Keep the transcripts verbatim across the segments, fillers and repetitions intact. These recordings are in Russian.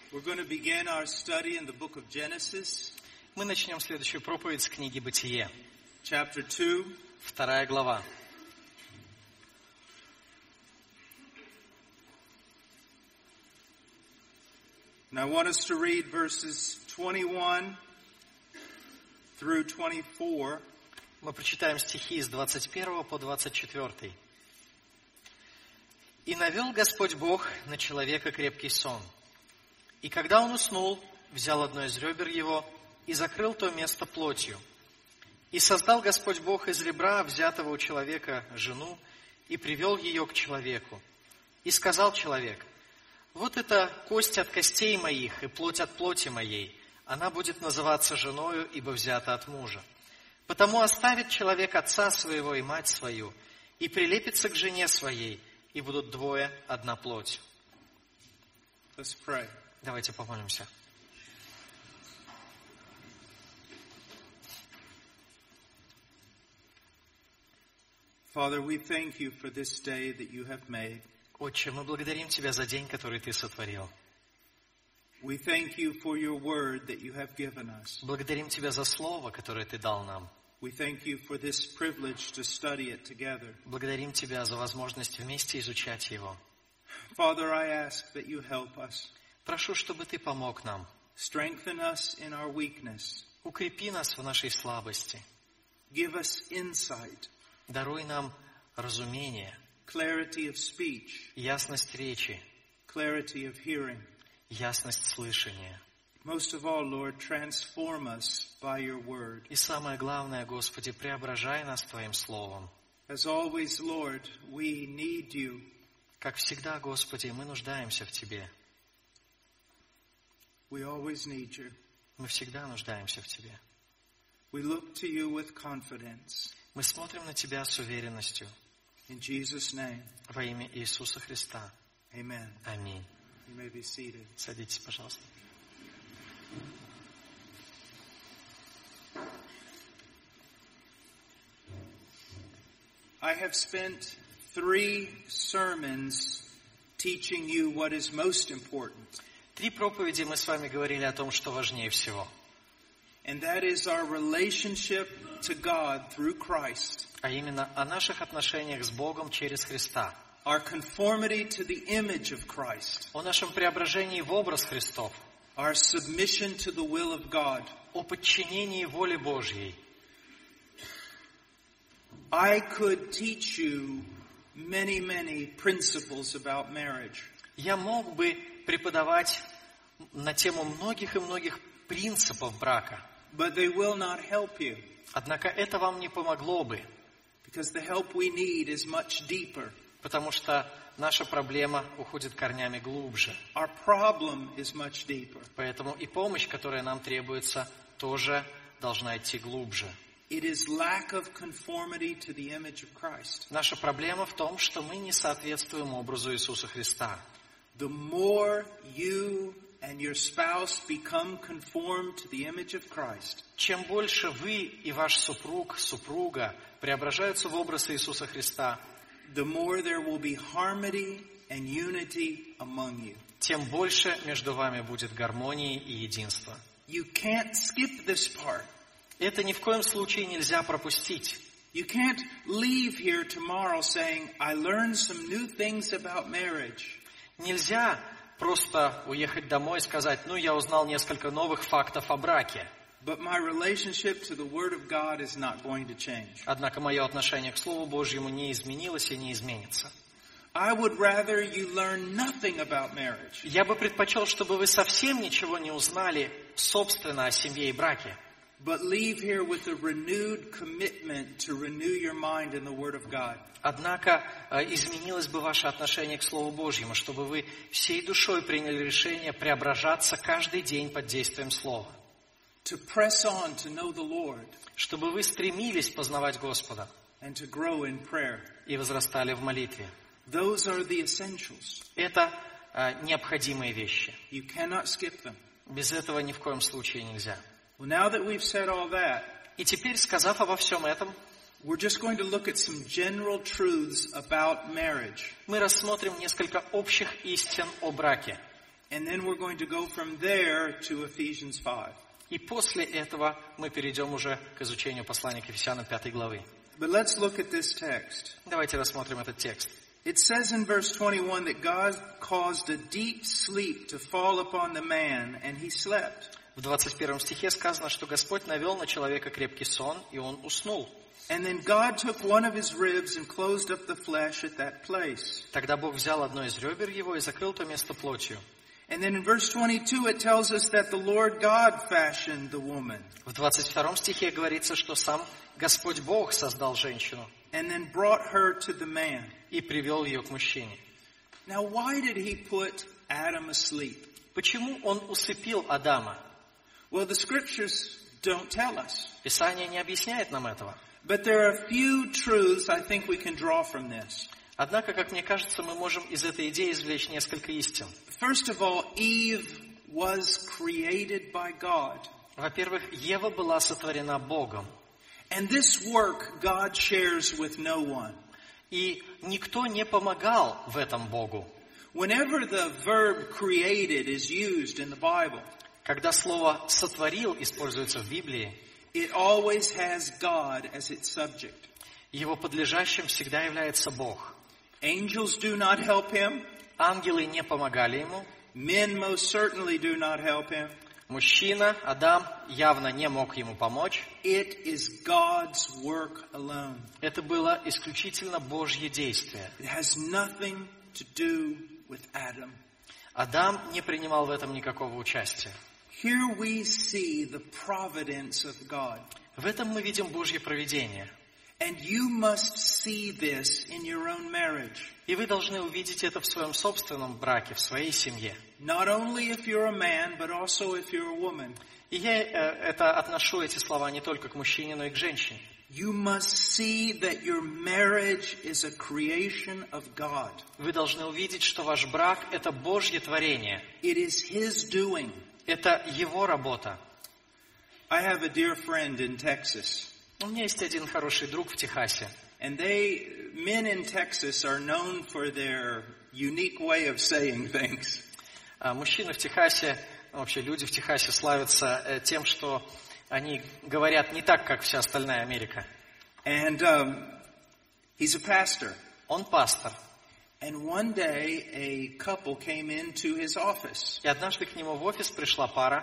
We're going to begin our study in the book of Genesis. Мы начнем следующую проповедь с книги Бытие. Chapter two. Вторая глава. And I want us to read verses twenty-one through twenty-four. Мы прочитаем стихи с двадцать первого по двадцать четвёртый. «И навел Господь Бог на человека крепкий сон. И когда он уснул, взял одно из ребер его и закрыл то место плотью. И создал Господь Бог из ребра, взятого у человека, жену, и привел ее к человеку. И сказал человек: вот это кость от костей моих и плоть от плоти моей, она будет называться женою, ибо взята от мужа. Потому оставит человек отца своего и мать свою, и прилепится к жене своей, и будут двое одна плоть». Let's pray. Давайте помолимся. Father, we thank you for this day that you have made. Отче, мы благодарим Тебя за день, который Ты сотворил. We thank you for your word that you have given us. Благодарим Тебя за Слово, которое Ты дал нам. We thank you for this privilege to study it together. Благодарим Тебя за возможность вместе изучать его. Father, I ask that you help us. Прошу, чтобы Ты помог нам. Strengthen us in our weakness. Укрепи нас в нашей слабости. Give us insight. Даруй нам разумение, Clarity of speech. ясность речи, Clarity of hearing. ясность слышания. Most of all, Lord, transform us by your word. И самое главное, Господи, преображай нас Твоим Словом. As always, Lord, we need you. Как всегда, Господи, мы нуждаемся в Тебе. We always need you. Мы всегда нуждаемся в Тебе. We look to you with confidence. Мы смотрим на Тебя с уверенностью. In Jesus' name, Во имя Иисуса Христа. amen. Аминь. You may be seated. Садитесь, пожалуйста. I have spent three sermons teaching you what is most important. Три проповеди мы с вами говорили о том, что важнее всего. And that is our relationship to God through Christ. А именно о наших отношениях с Богом через Христа. Our conformity to the image of Christ. О нашем преображении в образ Христов. Our submission to the will of God. О подчинении воле Божьей. I could teach you many, many principles about marriage. Я мог бы преподавать на тему многих и многих принципов брака. But they will not help you. Однако это вам не помогло бы. Because the help we need is much deeper. Потому что наша проблема уходит корнями глубже. Our problem is much deeper. Поэтому и помощь, которая нам требуется, тоже должна идти глубже. It is lack of conformity to the image of Christ. Наша проблема в том, что мы не соответствуем образу Иисуса Христа. The more you and your spouse become conformed to the image of Christ, Чем больше вы и ваш супруг, супруга преображаются в образ Иисуса Христа, the more there will be harmony and unity among you. тем больше между вами будет гармонии и единства. You can't skip this part. Это ни в коем случае нельзя пропустить. You can't leave here tomorrow saying, I learned some new things about marriage. Нельзя просто уехать домой и сказать: ну, я узнал несколько новых фактов о браке. But my relationship to the Word of God is not going to change. Однако мое отношение к Слову Божьему не изменилось и не изменится. I would rather you learn nothing about marriage. Я бы предпочел, чтобы вы совсем ничего не узнали, собственно, о семье и браке. But leave here with a renewed commitment to renew your mind in the Word of God. Однако изменилось бы ваше отношение к Слову Божьему, чтобы вы всей душой приняли решение преображаться каждый день под действием Слова. To press on to know the Lord. Чтобы вы стремились познавать Господа. And to grow in prayer. И возрастали в молитве. Those are the essentials. Это э, необходимые вещи. You cannot skip them. Без этого ни в коем случае нельзя. Well, now that we've said all that, И теперь, сказав обо всем этом, we're just going to look at some general truths about marriage. мы рассмотрим несколько общих истин о браке. And then we're going to go from there to Ephesians five. И после этого мы перейдем уже к изучению послания к Ефесянам пятой главы. But let's look at this text. Давайте рассмотрим этот текст. It says in verse twenty-one that God caused a deep sleep to fall upon the man, and he slept. В двадцать первом стихе сказано, что Господь навел на человека крепкий сон, и он уснул. And then God took one of his ribs and closed up the flesh at that place. Тогда Бог взял одно из ребер его и закрыл то место плотью. And then in verse twenty-two it tells us that the Lord God fashioned the woman. В двадцать втором стихе говорится, что сам Господь Бог создал женщину And then brought her to the man. и привел ее к мужчине. Now why did he put Adam asleep? Почему он усыпил Адама? Well, the scriptures don't tell us. Писание не объясняет нам этого. But there are a few truths I think we can draw from this. Однако, как мне кажется, мы можем из этой идеи извлечь несколько истин. First of all, Eve was created by God. Во-первых, Ева была сотворена Богом. And this work God shares with no one. И никто не помогал в этом Богу. Whenever the verb created is used in the Bible, Когда слово «сотворил» используется в Библии, it always has God as its subject. его подлежащим всегда является Бог. Angels do not help him. Ангелы не помогали ему. Men most certainly do not help him. Мужчина, Адам, явно не мог ему помочь. It is God's work alone. Это было исключительно Божье действие. It has nothing to do with Adam. Адам не принимал в этом никакого участия. Here we see the providence of God. В этом мы видим Божье провидение. And you must see this in your own marriage. И вы должны увидеть это в своем собственном браке, в своей семье. Not only if you're a man, but also if you're a woman. И я э, это отношу, эти слова, не только к мужчине, но и к женщине. You must see that your marriage is a creation of God. Вы должны увидеть, что ваш брак – это Божье творение. It is His doing. Это Его работа. I have a dear friend in Texas. У меня есть один хороший друг в Техасе. And they, men in Texas are known for their unique way of saying things. А мужчины в Техасе, вообще люди в Техасе славятся э, тем, что они говорят не так, как вся остальная Америка. And um, he's a pastor. Он пастор. And one day a couple came into his office. И однажды к нему в офис пришла пара,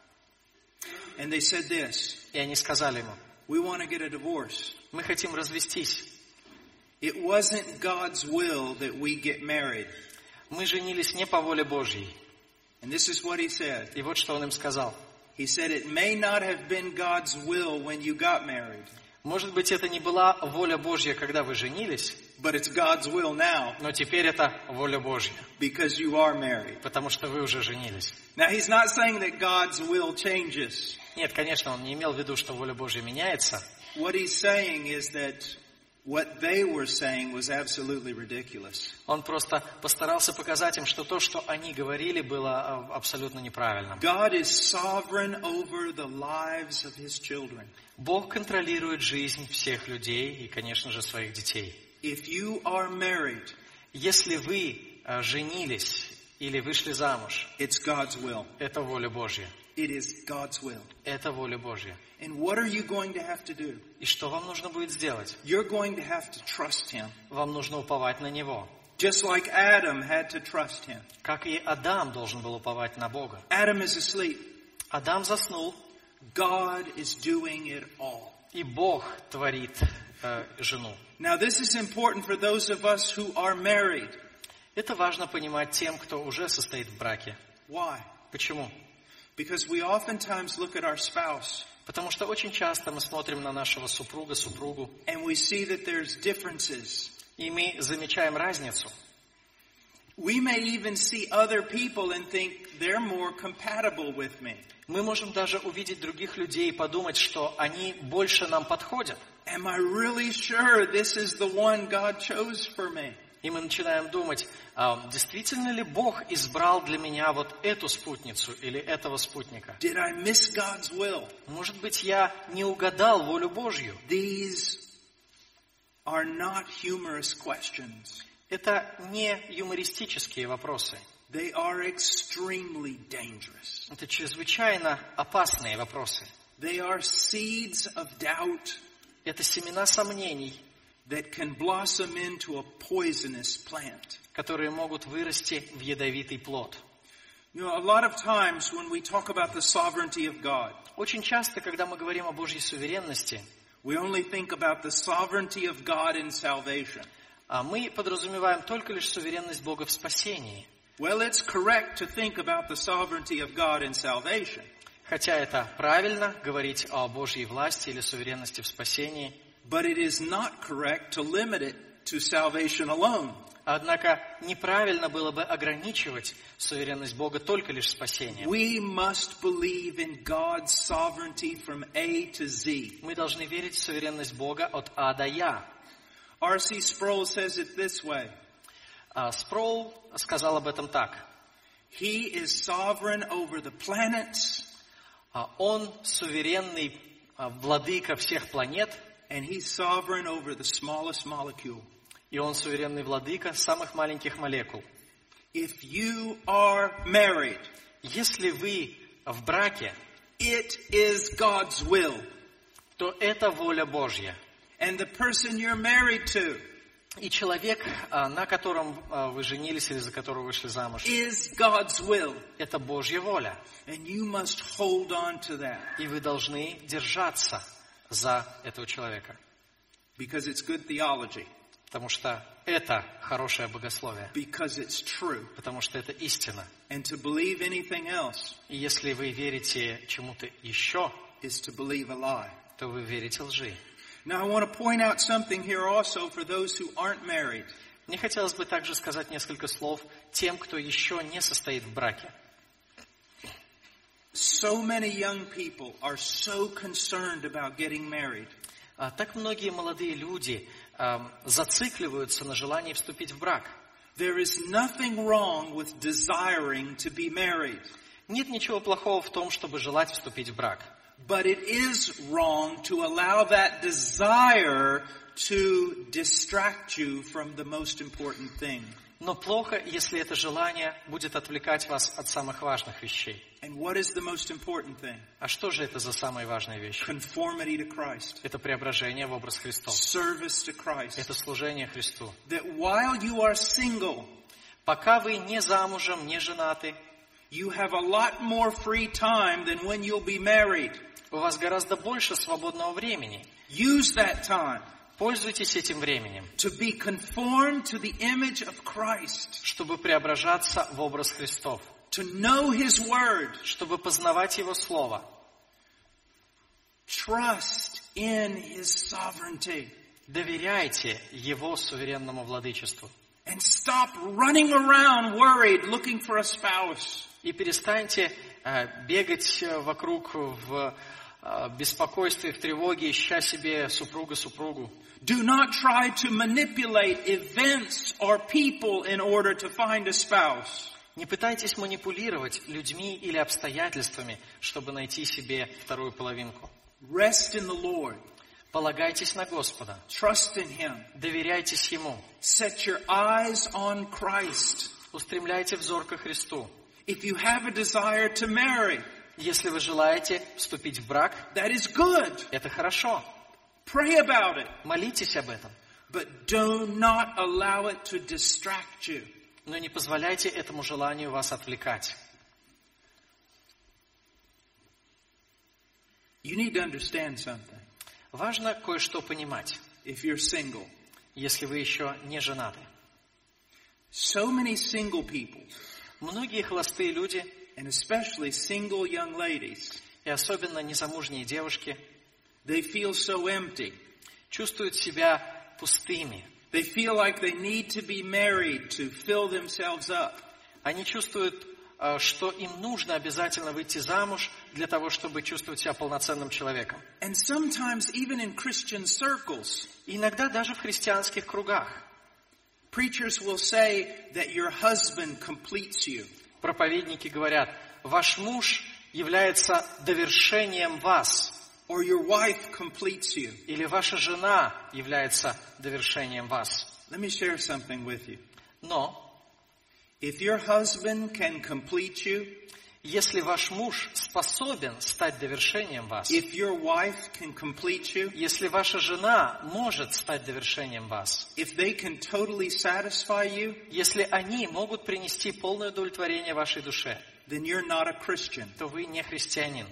And they said this, и они сказали ему: we want to get a divorce. мы хотим развестись. It wasn't God's will that we get married. Мы женились не по воле Божьей. And this is what he said. И вот что он им сказал. He said, it may not have been God's will when you got married, Может быть, это не была воля Божья, когда вы женились, but it's God's will now но теперь это воля Божья, because you are married. потому что вы уже женились. Now, he's not saying that God's will changes. Нет, конечно, он не имел в виду, что воля Божья меняется. What he's saying is that what they were saying was absolutely ridiculous. Он просто постарался показать им, что то, что они говорили, было абсолютно неправильным. God is sovereign over the lives of his children. Бог контролирует жизнь всех людей и, конечно же, своих детей. If you are married, Если вы э, женились или вышли замуж, it's God's will. это воля Божья. It is God's will. Это воля Божья. And what are you going to have to do? И что вам нужно будет сделать? You're going to have to trust him. Вам нужно уповать на Него. Just like Adam had to trust him. Как и Адам должен был уповать на Бога. Adam is asleep. Адам заснул, God is doing it all. и Бог творит э, жену. Now this is important for those of us who are married. Это важно понимать тем, кто уже состоит в браке. Why? Почему? Because we oftentimes look at our spouse Потому что очень часто мы смотрим на нашего супруга, супругу, and we see that there's differences. и мы замечаем разницу. We may even see other people and think they're more compatible with me. Мы можем даже увидеть других людей и подумать, что они больше нам подходят. Am I really sure this is the one God chose for me? И мы начинаем думать, а действительно ли Бог избрал для меня вот эту спутницу или этого спутника? Did I miss God's will? Может быть, я не угадал волю Божью? These are not humorous questions. Это не юмористические вопросы. They are extremely dangerous. Это чрезвычайно опасные вопросы. They are seeds of doubt Это семена сомнений, that can blossom into a poisonous plant. которые могут вырасти в ядовитый плод. You know, a lot of times when we talk about the sovereignty of God, Очень часто, когда мы говорим о Божьей суверенности, we only think about the sovereignty of God in salvation. а мы подразумеваем только лишь суверенность Бога в спасении. Well, it's correct to think about the sovereignty of God in salvation. Хотя это правильно говорить о Божьей власти или суверенности в спасении, But it is not correct to limit it to salvation alone. однако неправильно было бы ограничивать суверенность Бога только лишь спасением. We must believe in God's sovereignty from A to Z. Мы должны верить в суверенность Бога от А до Я. R C Sproul says it this way. А Спроул сказал об этом так. He is sovereign over the planets, А Он суверенный а, владыка всех планет, and he's sovereign over the smallest molecule. и Он суверенный владыка самых маленьких молекул. If you are married, Если вы в браке, it is God's will. то это воля Божья. And the person you're married to И человек, а, на котором а, вы женились или за которого вышли замуж, is God's will. это Божья воля. And you must hold on to that И вы должны держаться за этого человека. because it's good theology, Потому что это хорошее богословие. because it's true. Потому что это истина. And to believe anything else И если вы верите чему-то еще, is to believe a lie. то вы верите лжи. Now I want to point out something here also for those who aren't married. Мне хотелось бы также сказать несколько слов тем, кто еще не состоит в браке. So many young people are so concerned about getting married. А так многие молодые люди а, зацикливаются на желании вступить в брак. There is nothing wrong with desiring to be married, Нет ничего плохого в том, чтобы желать вступить в брак. but it is wrong to allow that desire to distract you from the most important thing. Но плохо, если это желание будет отвлекать вас от самых важных вещей. And what is the most important thing? А что же это за самые важные вещи? Conformity to Christ. Это преображение в образ Христов. Service to Christ. Это служение Христу. That while you are single, Пока вы не замужем, не женаты, you have a lot more free time than when you'll be married. у вас гораздо больше свободного времени. Use that time Пользуйтесь этим временем, to be conformed to the image of Christ, чтобы преображаться в образ Христов, to know His Word, чтобы познавать Его Слово. trust in His sovereignty, Доверяйте Его суверенному владычеству. and stop running around worried looking for a spouse. И перестаньте э, бегать э, вокруг в э, беспокойстве, в тревоге, ища себе супруга-супругу. Do not try to manipulate events or people in order to find a spouse. Не пытайтесь манипулировать людьми или обстоятельствами, чтобы найти себе вторую половинку. Rest in the Lord. Полагайтесь на Господа. Trust in Him. Доверяйтесь Ему. Set your eyes on Christ. Устремляйте взор ко Христу. If you have a desire to marry, Если вы желаете вступить в брак, that is good. это хорошо. Pray about it. Молитесь об этом. But do not allow it to distract you. Но не позволяйте этому желанию вас отвлекать. You need to understand something. Важно кое-что понимать, If you're single, если вы еще не женаты. so many single people, Многие холостые люди, and especially single young ladies, и особенно незамужние девушки, they feel so empty. чувствуют себя пустыми. They feel like they need to be married to fill themselves up. Они чувствуют, э, что им нужно обязательно выйти замуж для того, чтобы чувствовать себя полноценным человеком. And sometimes even in Christian circles, И иногда даже в христианских кругах preachers will say that your husband completes you. проповедники говорят: ваш муж является довершением вас, Or your wife completes you. или ваша жена является довершением вас. Let me share something with you. Но If your husband can complete you, Если ваш муж способен стать довершением вас, if your wife can complete you, если ваша жена может стать довершением вас, if they can totally satisfy you, если они могут принести полное удовлетворение вашей душе, then you're not a Christian. то вы не христианин.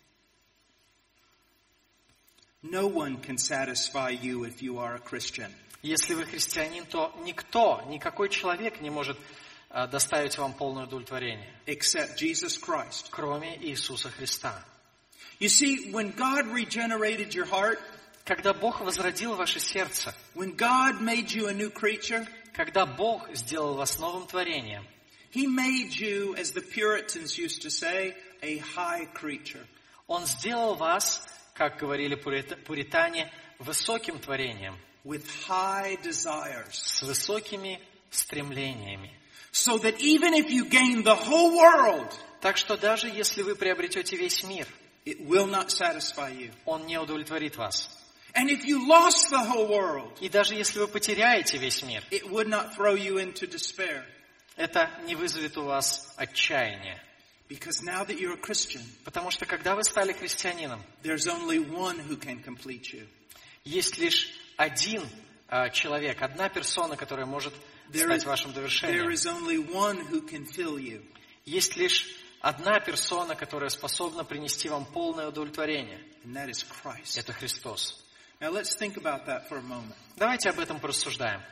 No one can satisfy you if you are a Christian. Если вы христианин, то никто, никакой человек не может а, доставить вам полное удовлетворение, Except Jesus Christ. кроме Иисуса Христа. You see, when God regenerated your heart, Когда Бог возродил ваше сердце, when God made you a new creature, когда Бог сделал вас новым творением, He made you, as the Puritans used to say, a high creature. Он сделал вас, как говорили пурит- пуритане, высоким творением, With high desires. с высокими стремлениями. So that even if you gain the whole world, Так что даже если вы приобретете весь мир, it will not satisfy you. он не удовлетворит вас. And if you lost the whole world, И даже если вы потеряете весь мир, it would not throw you into despair. это не вызовет у вас отчаяния. Because now that you're a Christian, Потому что когда вы стали христианином, there's only one who can complete you. есть лишь один а, человек, одна персона, которая может There стать is, вашим there довершением. is only one who can fill you. Есть лишь одна персона, которая способна принести вам полное удовлетворение. And that is Christ. Это Христос. Now let's think about that for a moment. Давайте об этом порассуждаем.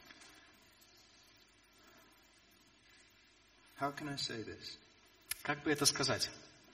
How can I say this? Как бы это сказать?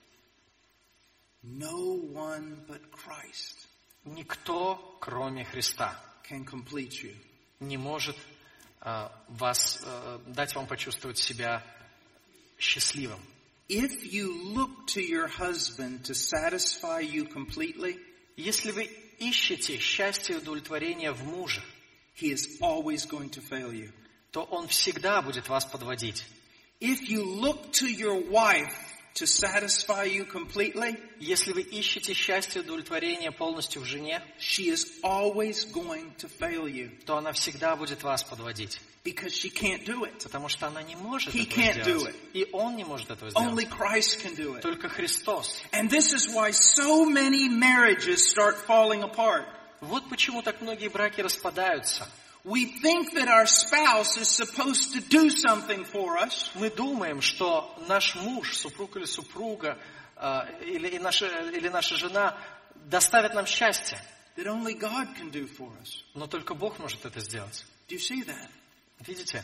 No one but Christ Никто, кроме Христа, can complete you. не может а, вас, а, дать вам почувствовать себя счастливым. If you look to your husband to satisfy you completely, Если вы ищете счастье и удовлетворение в муже, he is always going to fail you. то он всегда будет вас подводить. If you look to your wife to satisfy you completely, Если вы ищете счастье и удовлетворение полностью в жене, she is always going to fail you то она всегда будет вас подводить. because she can't do it. Потому что она не может He этого can't do сделать. it. И он не может этого Only сделать. Christ can do it. Только Христос. And this is why so many marriages start falling apart. Вот почему так многие браки распадаются. We think that our spouse is supposed to do something for us, Мы думаем, что наш муж, супруг или супруга, э, или, и наша, или наша жена доставят нам счастье. that only God can do for us. Но только Бог может это сделать. Do you see that? Видите?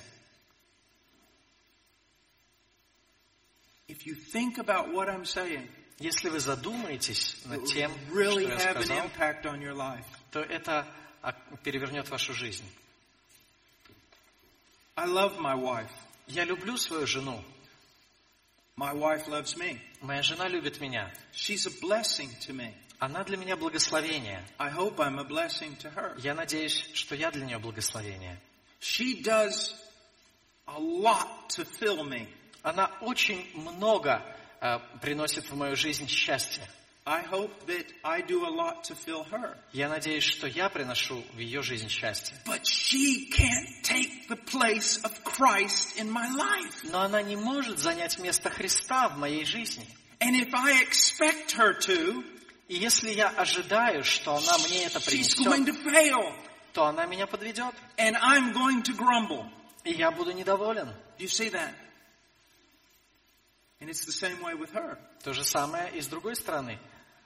If you think about what I'm saying, Если вы задумаетесь it над will тем, что really я have an сказал, impact on your life. то это а, перевернет вашу жизнь. I love my wife. Я люблю свою жену. My wife loves me. Моя жена любит меня. She's a blessing to me. Она для меня благословение. I hope I'm a blessing to her. Я надеюсь, что я для нее благословение. She does a lot to fill me. Она очень много э, приносит в мою жизнь счастья. I hope that I do a lot to fill her. Я надеюсь, что я приношу в ее жизнь счастье. But she can't take the place of Christ in my life. Но она не может занять место Христа в моей жизни. And if I expect her to, И если я ожидаю, что она мне это she's going принесет, to fail. то она меня подведет. And I'm going to grumble. И я буду недоволен. Do you see that? And it's the same way with her. То же самое и с другой стороны.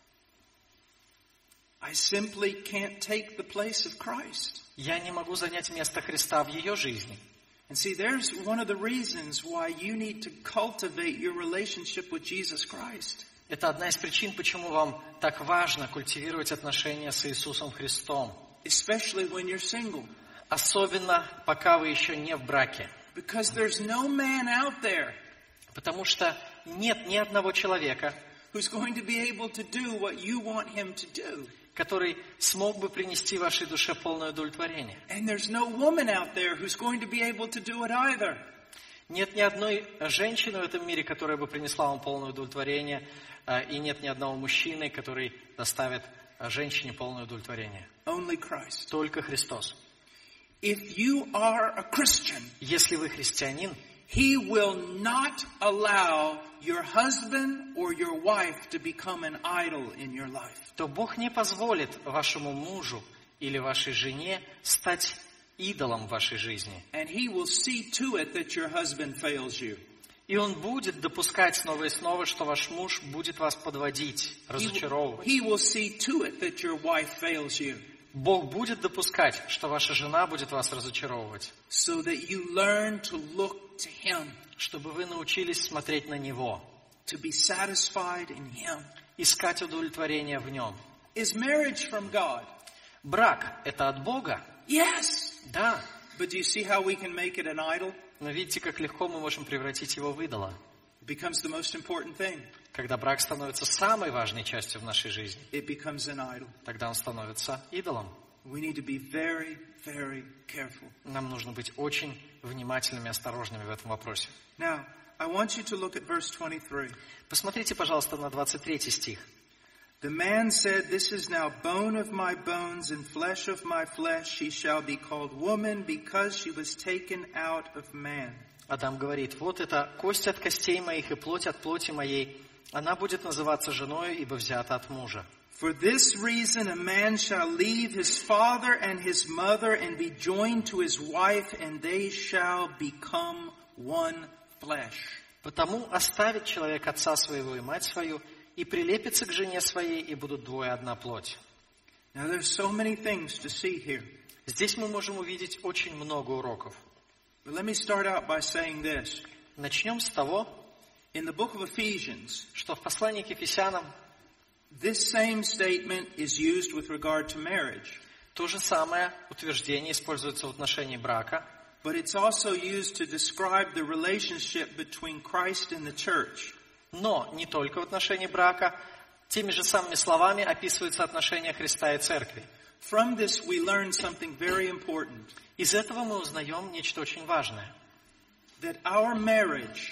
I simply can't take the place of Christ. Я не могу занять место Христа в ее жизни. And see, there's one of the reasons why you need to cultivate your relationship with Jesus Christ. Это одна из причин, почему вам так важно культивировать отношения с Иисусом Христом. Especially when you're single. Особенно, пока вы еще не в браке. Because there's no man out there Потому что нет ни одного человека, who's going to be able to do what you want him to do. который смог бы принести вашей душе полное удовлетворение. And there's no woman out there who's going to be able to do it either. Нет ни одной женщины в этом мире, которая бы принесла вам полное удовлетворение, и нет ни одного мужчины, который доставит женщине полное удовлетворение. Only Christ. Только Христос. If you are a Christian, Если вы христианин, He will not allow your husband or your wife to become an idol in your life. то Бог не позволит вашему мужу или вашей жене стать идолом в вашей жизни. And he will see to it that your husband fails you. И Он будет допускать снова и снова, что ваш муж будет вас подводить, разочаровывать. He will see to it that your wife fails you. Бог будет допускать, что ваша жена будет вас разочаровывать, So that you learn to look to him, чтобы вы научились смотреть на Него, to be satisfied in him. искать удовлетворение в Нем. Is marriage from God? Брак – это от Бога? Yes. Да. But do you see how we can make it an idol? Но видите, как легко мы можем превратить его в идола, It becomes the most important thing. когда брак становится самой важной частью в нашей жизни. It becomes an idol. Тогда он становится идолом. We need to be very, very careful. Нам нужно быть очень внимательными и осторожными в этом вопросе. Now, I want you to look at verse twenty-three. Посмотрите, пожалуйста, на двадцать третий стих. The man said, "This is now bone of my bones and flesh of my flesh. She shall be called woman because she was taken out of man." Адам говорит: «Вот это кость от костей моих и плоть от плоти моей. Она будет называться женою, ибо взята от мужа. For this reason a man shall leave his father and his mother and be joined to his wife, and they shall become one flesh." Потому оставит человек отца своего и мать свою, и прилепится к жене своей, и будут двое одна плоть». Now there's so many things to see here. Здесь мы можем увидеть очень много уроков. But let me start out by saying this. Начнем с того, In the book of Ephesians, что в послании к Ефесянам this same statement is used with regard to marriage. то же самое утверждение используется в отношении брака, But it's also used to describe the relationship between Christ and the church. но не только в отношении брака. Теми же самыми словами описываются отношения Христа и Церкви. From this we learn something very important. Из этого мы узнаем нечто очень важное. That our marriage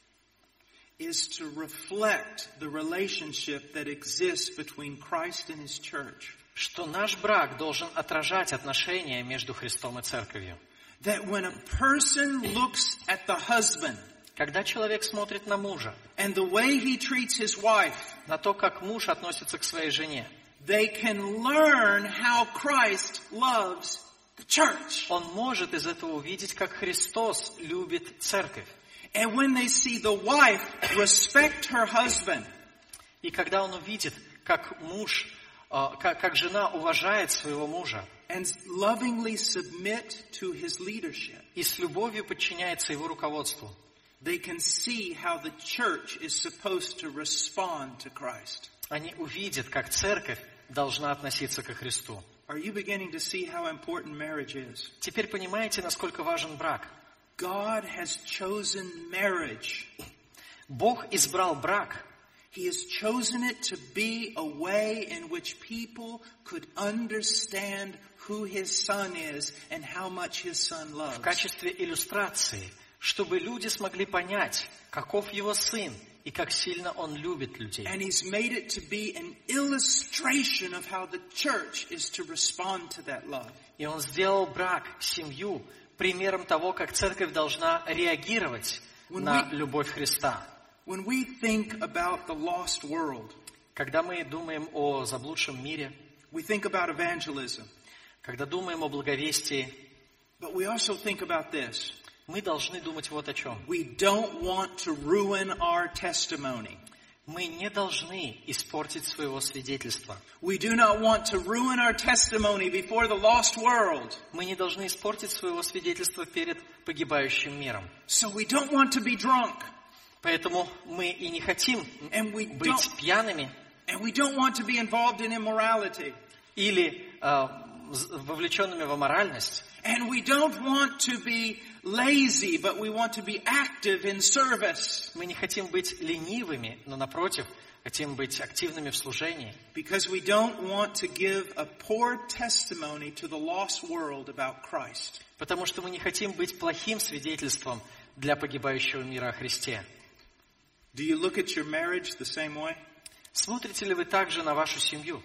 is to reflect the relationship that exists between Christ and His church. Что наш брак должен отражать отношения между Христом и Церковью. That when a person looks at the husband, когда человек смотрит на мужа, and the way he treats his wife, на то, как муж относится к своей жене, they can learn how Christ loves the church. он может из этого увидеть, как Христос любит Церковь. And when they see the wife respect her husband, и когда он увидит, как муж, как, как жена уважает своего мужа, and lovingly submit to his leadership, и с любовью подчиняется его руководству, they can see how the church is supposed to respond to Christ. Они увидят, как Церковь должна относиться ко Христу. Are you beginning to see how important marriage is? Теперь понимаете, насколько важен брак? God has chosen marriage. Бог избрал брак. He has chosen it to be a way in which people could understand who His Son is and how much His Son loves. В качестве иллюстрации, чтобы люди смогли понять, каков Его Сын и как сильно Он любит людей. And He's made it to be an illustration of how the church is to respond to that love. И Он сделал брак, семью, примером того, как Церковь должна реагировать When на we- любовь Христа. When we think about the lost world, Когда мы думаем о заблудшем мире, we think about evangelism, когда думаем о благовестии, but we also think about this. мы должны думать вот о чем. We don't want to ruin our testimony. Мы не должны испортить своего свидетельства. We do not want to ruin our testimony before the lost world. Мы не должны испортить своего свидетельства перед погибающим миром. So we don't want to be drunk. Поэтому мы и не хотим And we быть don't, пьяными and we don't want to be involved in immorality. или э, вовлеченными в аморальность. And we don't want to be lazy, but we want to be active in service. Мы не хотим быть ленивыми, но напротив, хотим быть активными в служении. Because we don't want to give a poor testimony to the lost world about Christ. Потому что мы не хотим быть плохим свидетельством для погибающего мира о Христе. Do you look at your marriage the same way? Смотрите ли вы также на вашу семью?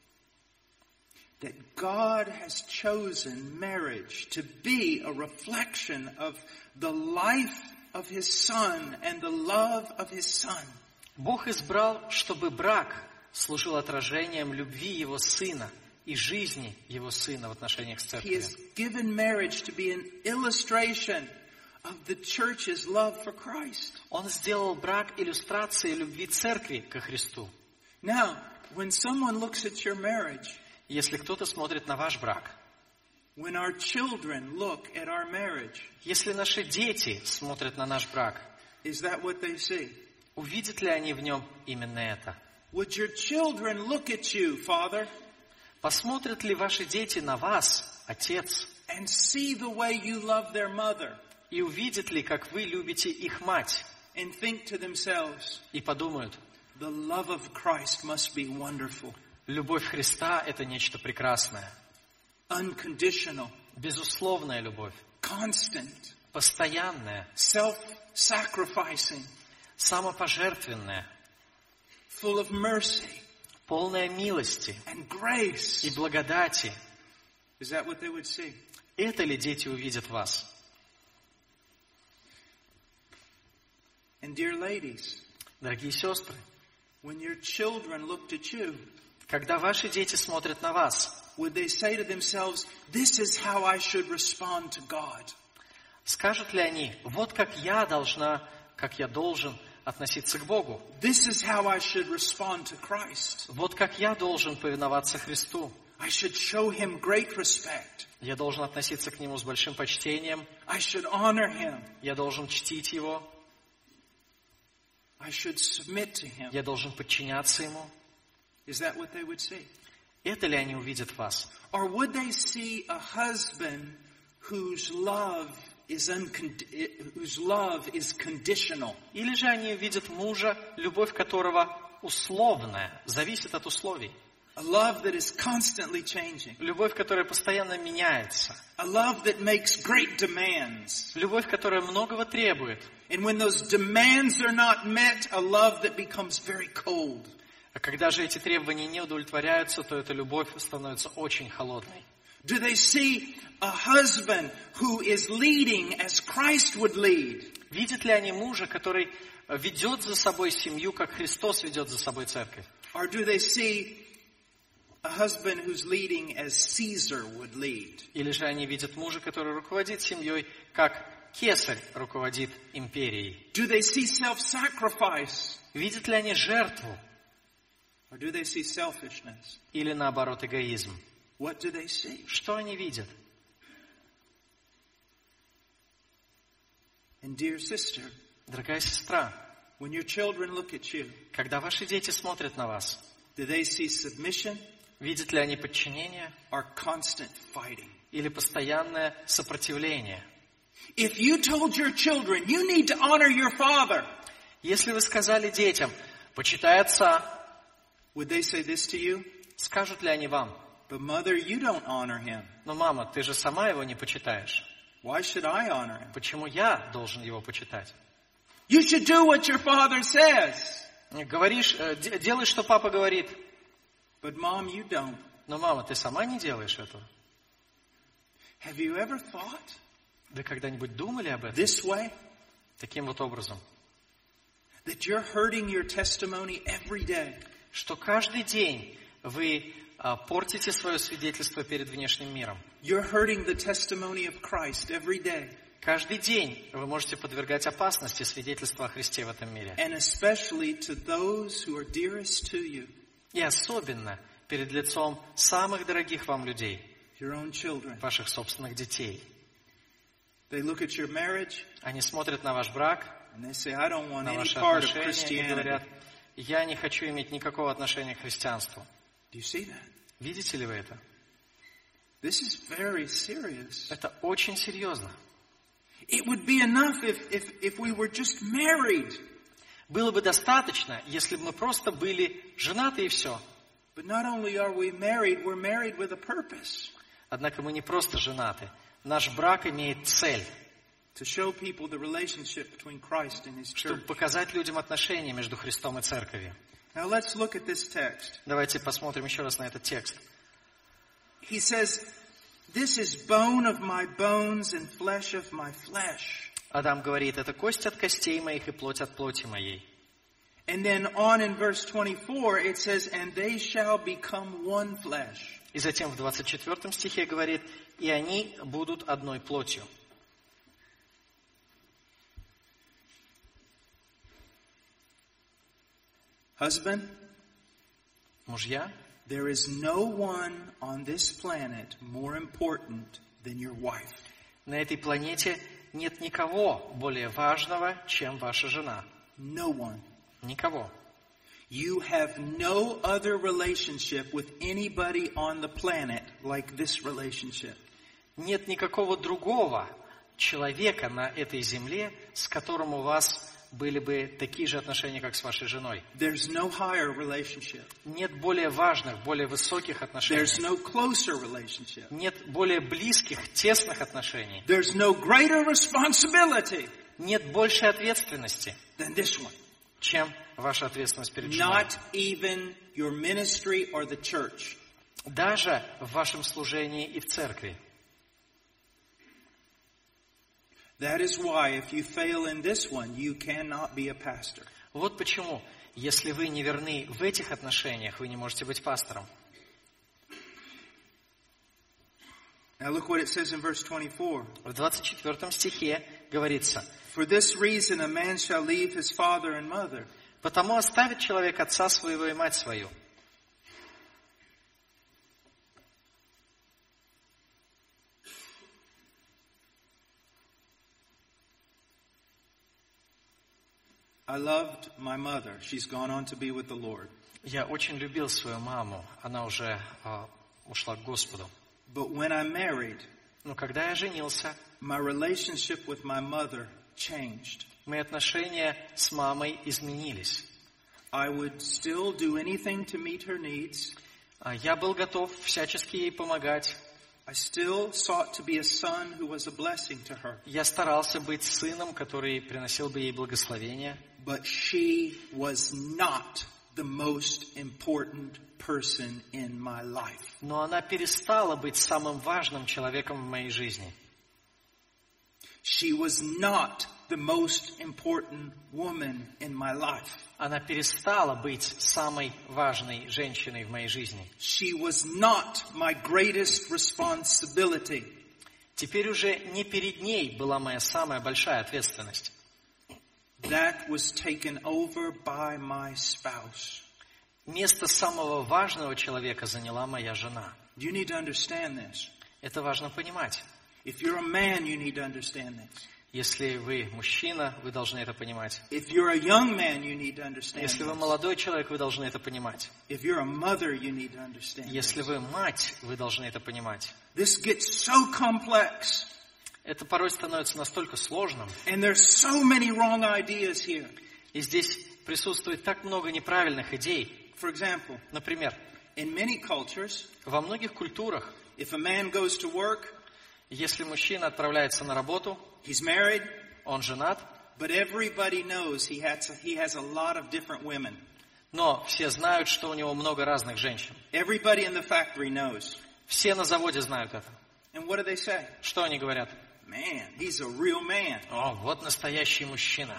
That God has chosen marriage to be a reflection of the life of his Son and the love of his Son. Бог избрал, чтобы брак служил отражением любви Его Сына и жизни Его Сына в отношениях с He церковью. has given marriage to be an illustration of the church's love for Christ. Он сделал брак иллюстрацией любви церкви ко Христу. Now, when someone looks at your marriage, Если кто-то смотрит на ваш брак, when our children look at our marriage, если наши дети смотрят на наш брак, is that what they see? увидят ли они в нем именно это? Would your children look at you, Father, Посмотрят ли ваши дети на вас, Отец, and see the way you love their mother, и увидят ли, как вы любите их мать, and think to themselves, и подумают, the love of Christ must be wonderful, любовь Христа – это нечто прекрасное, unconditional, безусловная любовь, constant, постоянная, self-sacrificing, самопожертвенная, full of mercy полная милости and grace. и благодати. Is that what they would see? Это ли дети увидят в вас? And dear ladies, Дорогие сестры, when your children looked at you, когда ваши дети смотрят на вас, would they say to themselves, this is how I should respond to God? скажут ли они, вот как я должна, как я должен относиться к Богу? This is how I should respond to Christ. Вот как я должен повиноваться Христу? I should show him great respect. Я должен относиться к Нему с большим почтением. I should honor him. Я должен чтить Его. I should submit to him. Я должен подчиняться Ему. Is that what they would see? Это ли они увидят в вас? Or would they see a husband whose love is uncond- whose love is conditional? Или же они увидят мужа, любовь которого условная, зависит от условий? A love that is constantly changing. Любовь, которая постоянно меняется. A love that makes great demands. Любовь, которая многого требует. And when those demands are not met, a love that becomes very cold. А когда же эти требования не удовлетворяются, то эта любовь становится очень холодной. Do they see a husband who is leading as Christ would lead? Видят ли они мужа, который ведет за собой семью, как Христос ведет за собой церковь? Or do they see a husband who's leading as Caesar would lead? Или же они видят мужа, который руководит семьей, как Кесарь руководит империей? Do they see self-sacrifice? Видят ли они жертву? Or do they see selfishness? Или наоборот эгоизм? What do they see? Что они видят? And dear sister, Дорогая сестра, when your children look at you, когда ваши дети смотрят на вас, do they see submission видят ли они подчинение or constant fighting? или постоянное сопротивление? If you told your children, you need to honor your father, Если вы сказали детям, почитай отца, would they say this to you? скажут ли они вам, But mother, you don't honor him. ну, мама, ты же сама его не почитаешь. Why should I honor him? Почему я должен его почитать? You should do what your father says. Говоришь, э, де- делай, что папа говорит. But mom, you don't. Но, мама, ты сама не делаешь этого. Have you ever thought Вы когда-нибудь думали об этом? this way? Таким вот образом, That you're hurting your testimony every day. что каждый день вы а, портите свое свидетельство перед внешним миром. You're hurting the testimony of Christ every day. Каждый день вы можете подвергать опасности свидетельства о Христе в этом мире. And especially to those who are dearest to you, И особенно перед лицом самых дорогих вам людей, your own children. ваших собственных детей. They look at your marriage Они смотрят на ваш брак, and they say, I don't want на any ваши part of отношения и говорят, Christianity. я не хочу иметь никакого отношения к христианству. Do you see that? Видите ли вы это? This is very serious. Это очень серьезно. It would be enough if, if, if we were just married. Было бы достаточно, если бы мы просто были женаты и все. But not only are we married, we're married with a purpose. Однако мы не просто женаты. Наш брак имеет цель, To show people the relationship between Christ and His чтобы church. показать людям отношения между Христом и Церковью. Now let's look at this text. Давайте посмотрим еще раз на этот текст. He says, this is bone of my bones and flesh of my flesh. Адам говорит, это кость от костей моих и плоть от плоти моей. And then on in verse twenty-four, it says, and they shall become one flesh. И затем в двадцать четвёртом стихе говорит, и они будут одной плотью. Husband, мужья, there is no one on this planet more important than your wife. На этой планете нет никого более важного, чем ваша жена. No one. Никого. You have no other relationship with anybody on the planet like this relationship. Нет никакого другого человека на этой земле, с которым у вас были бы такие же отношения, как с вашей женой. There's no higher relationship. Нет более важных, более высоких отношений. There's no closer relationship. Нет более близких, тесных отношений. There's no greater responsibility Нет большей ответственности, than this one. чем ваша ответственность перед женой. Not even your ministry or the church. Даже в вашем служении и в церкви. That is why if you fail in this one, you cannot be a pastor. Вот почему, если вы не верны в этих отношениях, вы не можете быть пастором. Now look what it says in verse twenty-four. В двадцать четвёртом стихе говорится, For this reason a man shall leave his father and mother. «Потому оставит человек отца своего и мать свою». I loved my mother. She's gone on to be with the Lord. Я очень любил свою маму. Она уже а, ушла к Господу. But when I married, Но когда я женился, my relationship with my mother changed. мои отношения с мамой изменились. I would still do anything to meet her needs. А я был готов всячески ей помогать. I still sought to be a son who was a blessing to her. Я старался быть сыном, который приносил бы ей благословение. But she was not the most important person in my life. Но она перестала быть самым важным человеком в моей жизни. She was not the most important woman in my life. Она перестала быть самой важной женщиной в моей жизни. She was not my greatest responsibility. Теперь уже не перед ней была моя самая большая ответственность. That was taken over by my spouse. Место самого важного человека заняла моя жена. You need to understand this. Это важно понимать. If you're a man, you need to understand this. Если вы мужчина, вы должны это понимать. If you're a young man, you need to understand Если вы this. молодой человек, вы должны это понимать. If you're a mother, you need to understand Если this. вы мать, вы должны это понимать. This gets so complex. Это порой становится настолько сложным. And there's so many wrong ideas here. И здесь присутствует так много неправильных идей. For example, Например, in many cultures, во многих культурах, if a man goes to work, если мужчина отправляется на работу, he's married, он женат, but everybody knows he has a, he has a lot of different women. но все знают, что у него много разных женщин. Everybody in the factory knows. Все на заводе знают это. And what do they say? Что они говорят? Man, he's a real man. О, вот настоящий мужчина.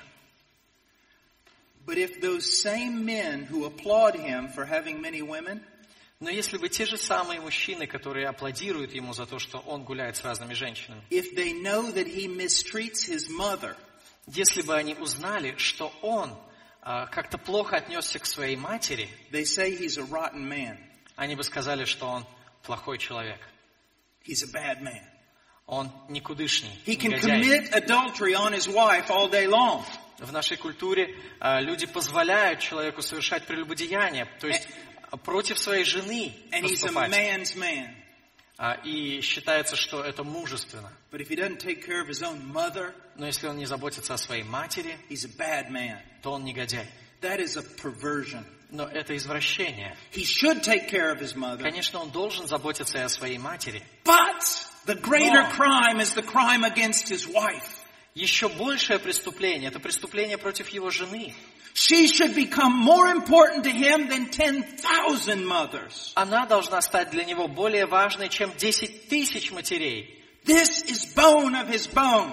But if those same men who applaud him for having many women, Но если бы те же самые мужчины, которые аплодируют ему за то, что он гуляет с разными женщинами, if they know that he mistreats his mother, если бы они узнали, что он а, как-то плохо отнесся к своей матери, they say he's a rotten man. они бы сказали, что он плохой человек. He's a bad man. Он никудышний, He can негодяй. commit adultery on his wife all day long. В нашей культуре а, люди позволяют человеку совершать прелюбодеяние, то есть против своей жены And he's a поступать. man's man. А, и считается, что это мужественно. But if he doesn't take care of his own mother, Но если он не заботится о своей матери, he's a bad man. то он негодяй. That is a perversion. Но это извращение. He should take care of his mother. Конечно, он должен заботиться и о своей матери. But the greater Но crime is the crime against his wife. еще большее преступление – это преступление против его жены. She should become more important to him than ten thousand mothers. Она должна стать для него более важной, чем десять тысяч матерей. This is bone of his bone.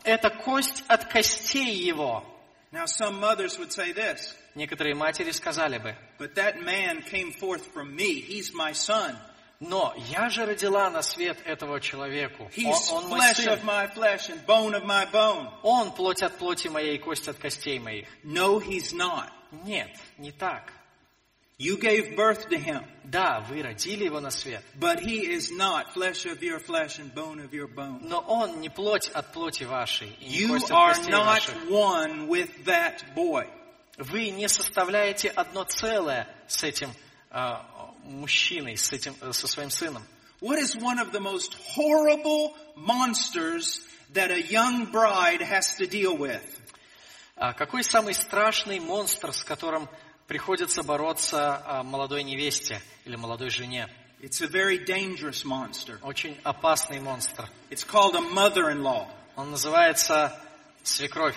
Это кость от костей его. Now some mothers would say this. Некоторые матери сказали бы: But that man came forth from me. He's my son. но я же родила на свет этого человеку. He's Он, он мой flesh сын. of my flesh and bone of my bone. Он плоть от плоти моей, кость от костей моих. No, he's not. Нет, не так. You gave birth to him, Да, вы родили его на свет, but he is not flesh of your flesh and bone of your bone. но он не плоть от плоти вашей и не You кость от are костей not ваших. one with that boy. Вы не составляете одно целое с этим а, мужчиной, с этим, со своим сыном. What is one of the most horrible monsters that a young bride has to deal with? А какой самый страшный монстр, с которым приходится бороться а, молодой невесте или молодой жене? It's a very dangerous monster. Очень опасный монстр. It's called a mother-in-law. Он называется свекровь.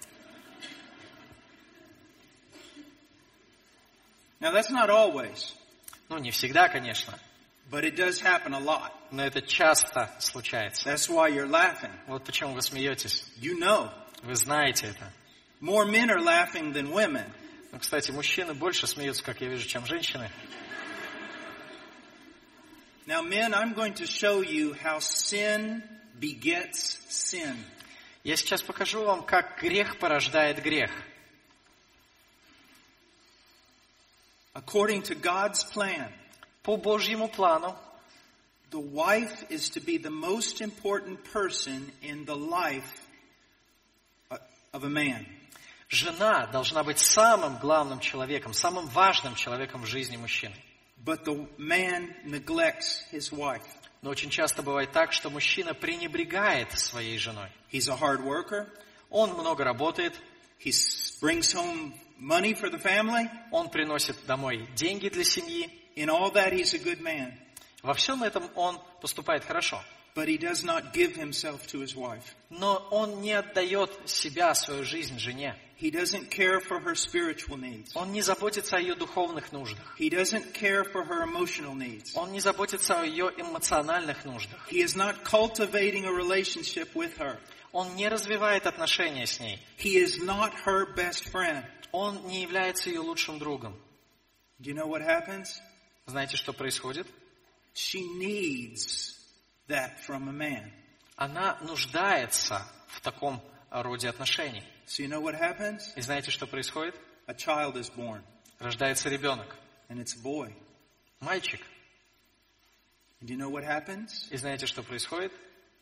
Now that's not always, Ну, не всегда, конечно, but it does happen a lot. но это часто случается. That's why you're laughing. Вот почему вы смеетесь. You know. Вы знаете это. More men are laughing than women. Ну, кстати, мужчины больше смеются, как я вижу, чем женщины. Now, men, I'm going to show you how sin begets sin. Я сейчас покажу вам, как грех порождает грех. According to God's plan, По Божьему плану, the wife is to be the most important person in the life of a man. жена должна быть самым главным человеком, самым важным человеком в жизни мужчины. But the man neglects his wife. Но очень часто бывает так, что мужчина пренебрегает своей женой. He's a hard worker. Он много работает, He brings home money for the family. он приносит домой деньги для семьи. In all that, he's a good man. Во всем этом он поступает хорошо. But he does not give himself to his wife. Но он не отдает себя, свою жизнь жене. He doesn't care for her spiritual needs. Он не заботится о ее духовных нуждах. He doesn't care for her emotional needs. Он не заботится о ее эмоциональных нуждах. He is not cultivating a relationship with her. Он не развивает отношения с ней. He is not her best friend. Он не является ее лучшим другом. Do you know what happens? Знаете, что происходит? She needs that from a man. Она нуждается в таком роде отношений. So you know what happens? И знаете, что происходит? A child is born, Рождается ребенок, and it's a boy. мальчик. And do you know what happens? И знаете, что происходит?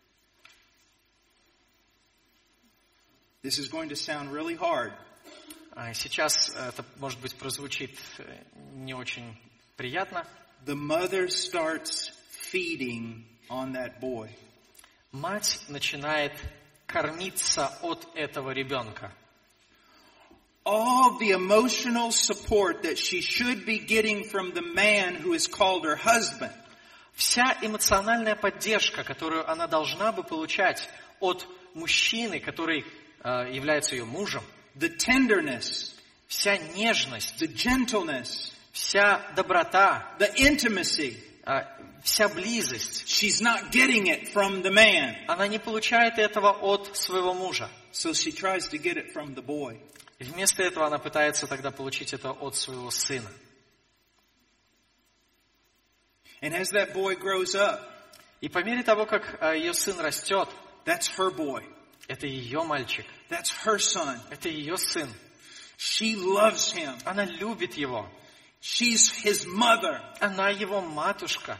This is going to sound really hard. А Сейчас это, может быть, прозвучит э, не очень приятно. The mother starts feeding on that boy. Мать начинает кормиться от этого ребенка. All the emotional support that she should be getting from the man who is called her husband, Вся эмоциональная поддержка, которую она должна бы получать от мужчины, который э, является ее мужем, the tenderness, вся нежность, the gentleness, вся доброта, the intimacy, э, вся близость, she's not getting it from the man. она не получает этого от своего мужа. So she tries to get it from the boy. И вместо этого она пытается тогда получить это от своего сына. And as that boy grows up, И по мере того, как э, ее сын растет, that's her boy. это ее мальчик, That's her son. это ее сын. She loves him. Она любит его. She's his mother. Она его матушка.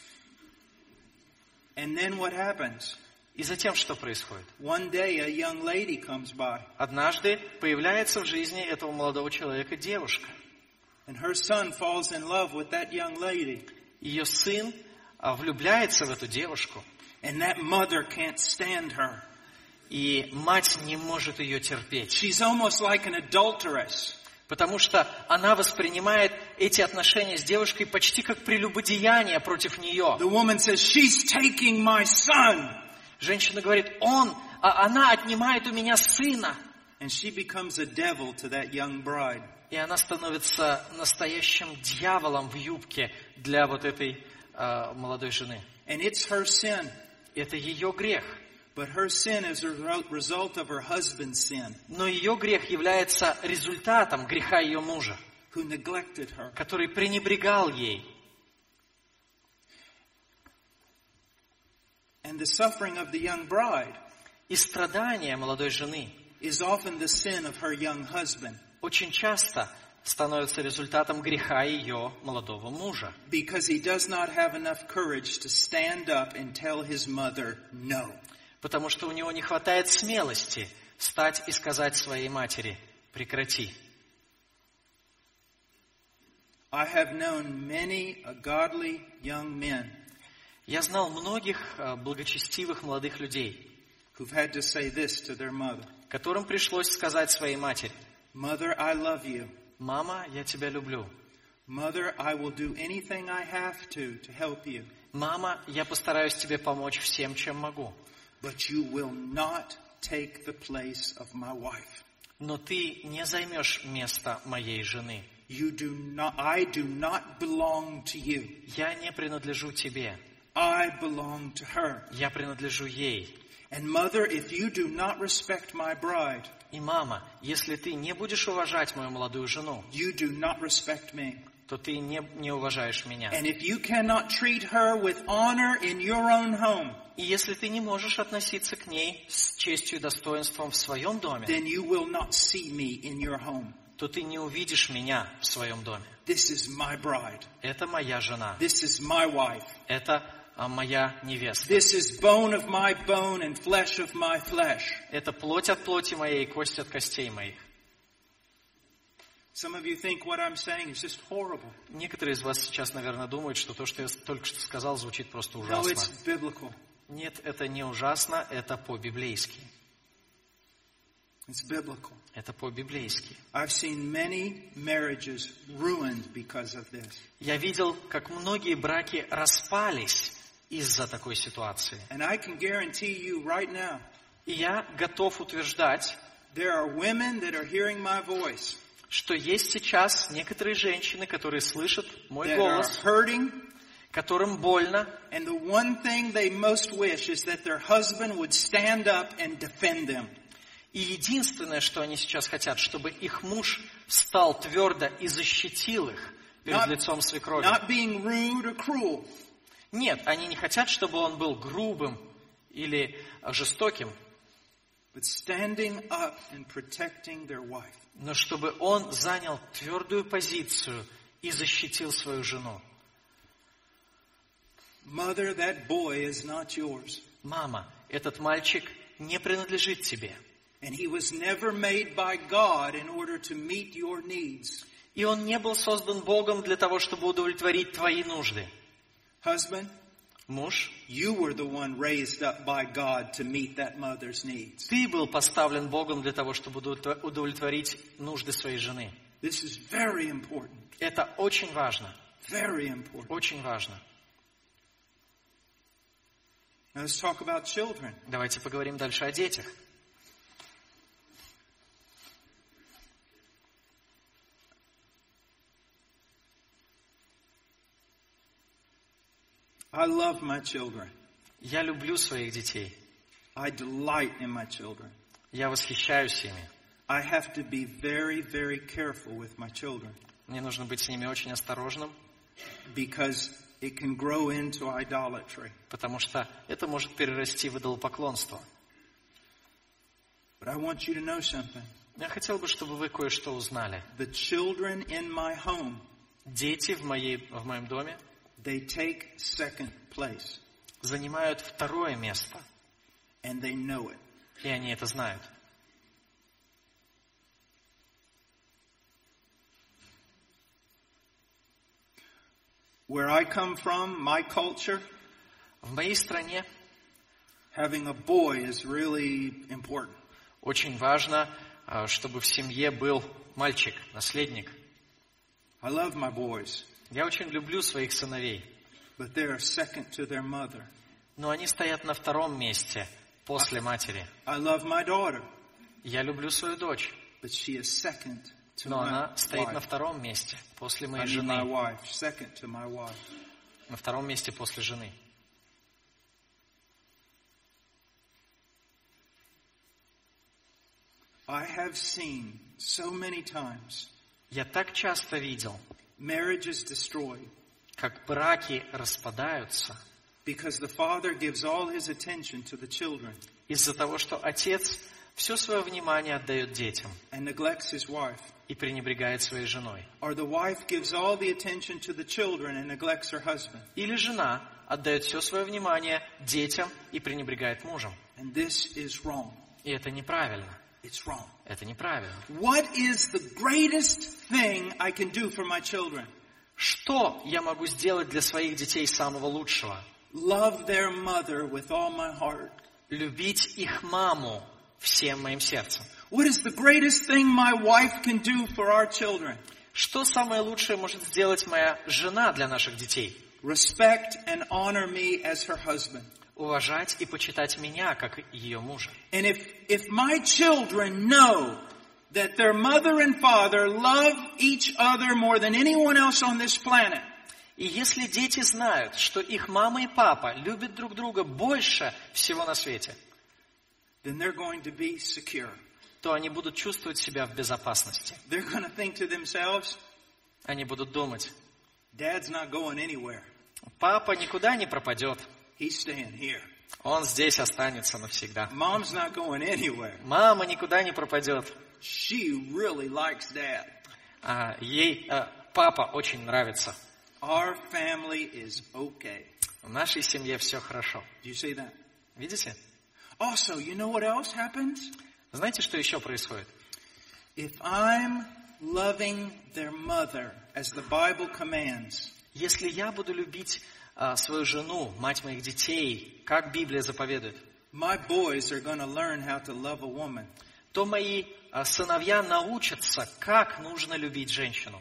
And then what happens? И затем что происходит? One day a young lady comes by, Однажды появляется в жизни этого молодого человека девушка. and her son falls in love with that young lady. Ее сын а, влюбляется в эту девушку. And that mother can't stand her. И мать не может ее терпеть. She's almost like an adulteress. Потому что она воспринимает эти отношения с девушкой почти как прелюбодеяние против нее. The woman says, she's taking my son. Женщина говорит, он, а она отнимает у меня сына. And she becomes a devil to that young bride. И она становится настоящим дьяволом в юбке для вот этой э, молодой жены. And it's her sin. Это ее грех. But her sin is a result of her husband's sin, Но ее грех является результатом греха ее мужа, who neglected her. который пренебрегал ей. And the suffering of the young bride И страдание молодой жены is often the sin of her young husband, очень часто становится результатом греха ее молодого мужа, because he does not have enough courage to stand up and tell his mother no. потому что у него не хватает смелости встать и сказать своей матери: прекрати. I have known many a godly young men Я знал многих э, благочестивых молодых людей, who've had to say this to their mother: которым пришлось сказать своей матери: Mother, I love you. «Мама, я тебя люблю. Mother, I will do anything I have to to help you. Мама, я постараюсь тебе помочь всем, чем могу. But you will not take the place of my wife. Но ты не займешь место моей жены. You do not, I do not belong to you. Я не принадлежу тебе. I belong to her. Я принадлежу ей. And mother, if you do not respect my bride, И мама, если ты не будешь уважать мою молодую жену, you do not respect me. то ты не, не уважаешь меня. And if you cannot treat her with honor in your own home, И если ты не можешь относиться к ней с честью и достоинством в своем доме, then you will not see me in your home. то ты не увидишь меня в своем доме. This is my bride. Это моя жена. This is my wife. Это а, моя невеста. This is bone of my bone and flesh of my flesh. Это плоть от плоти моей, кость от костей моих. Some of you think what I'm saying is just horrible. Некоторые из вас сейчас, наверное, думают, что то, что я только что сказал, звучит просто No, ужасно. it's biblical. Нет, это не ужасно, это по-библейски. It's biblical. Это по-библейски. I've seen many marriages ruined because of this. Я видел, как многие браки распались из-за такой ситуации. And I can guarantee you right now, И я готов утверждать, there are women that are hearing my voice, что есть сейчас некоторые женщины, которые слышат мой that are голос, hurting, которым больно, and the one thing they most wish is that their husband would stand up and defend them. и единственное, что они сейчас хотят, чтобы их муж встал твердо и защитил их перед Not, лицом свекрови. not being rude or cruel, Нет, они не хотят, чтобы он был грубым или жестоким, but standing up and protecting their wife. но чтобы он занял твердую позицию и защитил свою жену. Mother, that boy is not yours. Мама, этот мальчик не принадлежит тебе. And he was never made by God in order to meet your needs. И он не был создан Богом для того, чтобы удовлетворить твои нужды. Husband, Муж, you were the one raised up by God to meet that mother's needs. ты был поставлен Богом для того, чтобы удовлетворить нужды своей жены. This is very important. Это очень важно. Very important. Очень важно. Now let's talk about children. Давайте поговорим дальше о детях. I love my children. Я люблю своих детей. I delight in my children. Я восхищаюсь ими. I have to be very, very careful with my children Мне нужно быть с ними очень осторожным, because it can grow into idolatry. потому что это может перерасти в идолопоклонство. But I want you to know something. Я хотел бы, чтобы вы кое-что узнали. The children in my home, Дети в, моей, в моем доме they take second place, занимают второе место, and they know it. и они это знают. Where I come from, my culture, В моей стране having a boy is really important. очень важно, а, чтобы в семье был мальчик, наследник. I love my boys, Я очень люблю своих сыновей, but they are second to their mother. но они стоят на втором месте после матери. I love my daughter, Я люблю свою дочь, but she is second to но my она стоит на wife. втором месте после I моей mean my жены. wife, second to my wife. На втором месте после жены. I have seen so many times Я так часто видел, marriages destroyed как браки распадаются because the father gives all his attention to the children из-за того, что отец все свое внимание отдает детям and neglects his wife. и пренебрегает своей женой. Or the wife gives all the attention to the children and neglects her husband. Или жена отдает все свое внимание детям и пренебрегает мужем. And this is wrong. И это неправильно. It's wrong. Это неправильно. What is the greatest thing I can do for my children? Что я могу сделать для своих детей самого лучшего? Love their mother with all my heart. Любить их маму всем моим сердцем. What is the greatest thing my wife can do for our children? Что самое лучшее может сделать моя жена для наших детей? Respect and honor me as her husband. Уважать и почитать меня, как ее мужа. And if, if my children know that their mother and father love each other more than anyone else on this planet, И если дети знают, что их мама и папа любят друг друга больше всего на свете, then they're going to be secure. то они будут чувствовать себя в безопасности. They're going to think to themselves, Они будут думать, Dad's not going anywhere. папа никуда не пропадет, He's staying here. он здесь останется навсегда. Mom's not going anywhere. Мама никуда не пропадет, She really likes Dad. а ей а, папа очень нравится. Our family is okay. В нашей семье все хорошо. Do you see that? Видите? Also, you know what else happens? Знаете, что еще происходит? If I'm loving their mother, as the Bible commands, Если я буду любить а, свою жену, мать моих детей, как Библия заповедует, my boys are going to learn how to love a woman. то мои а, сыновья научатся, как нужно любить женщину.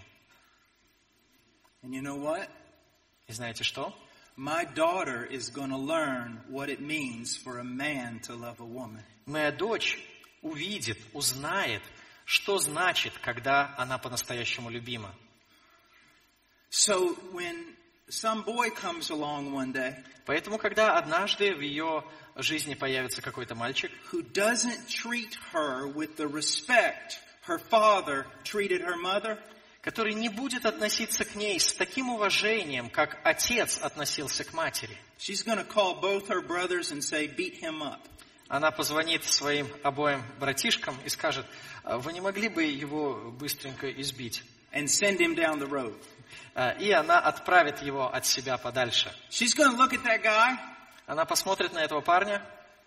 And you know what? И знаете что? My daughter is going to learn what it means for a man to love a woman. Моя дочь увидит, узнает, что значит, когда она по-настоящему любима. So when some boy comes along one day Поэтому, когда однажды в ее жизни появится какой-то мальчик, who doesn't treat her with the respect her father treated her mother, который не будет относиться к ней с таким уважением, как отец относился к матери, she's going to call both her brothers and say, beat him up. она позвонит своим обоим братишкам и скажет, вы не могли бы его быстренько избить? And send him down the road. И она отправит его от себя подальше. She's going to look at that guy. Она посмотрит на этого парня.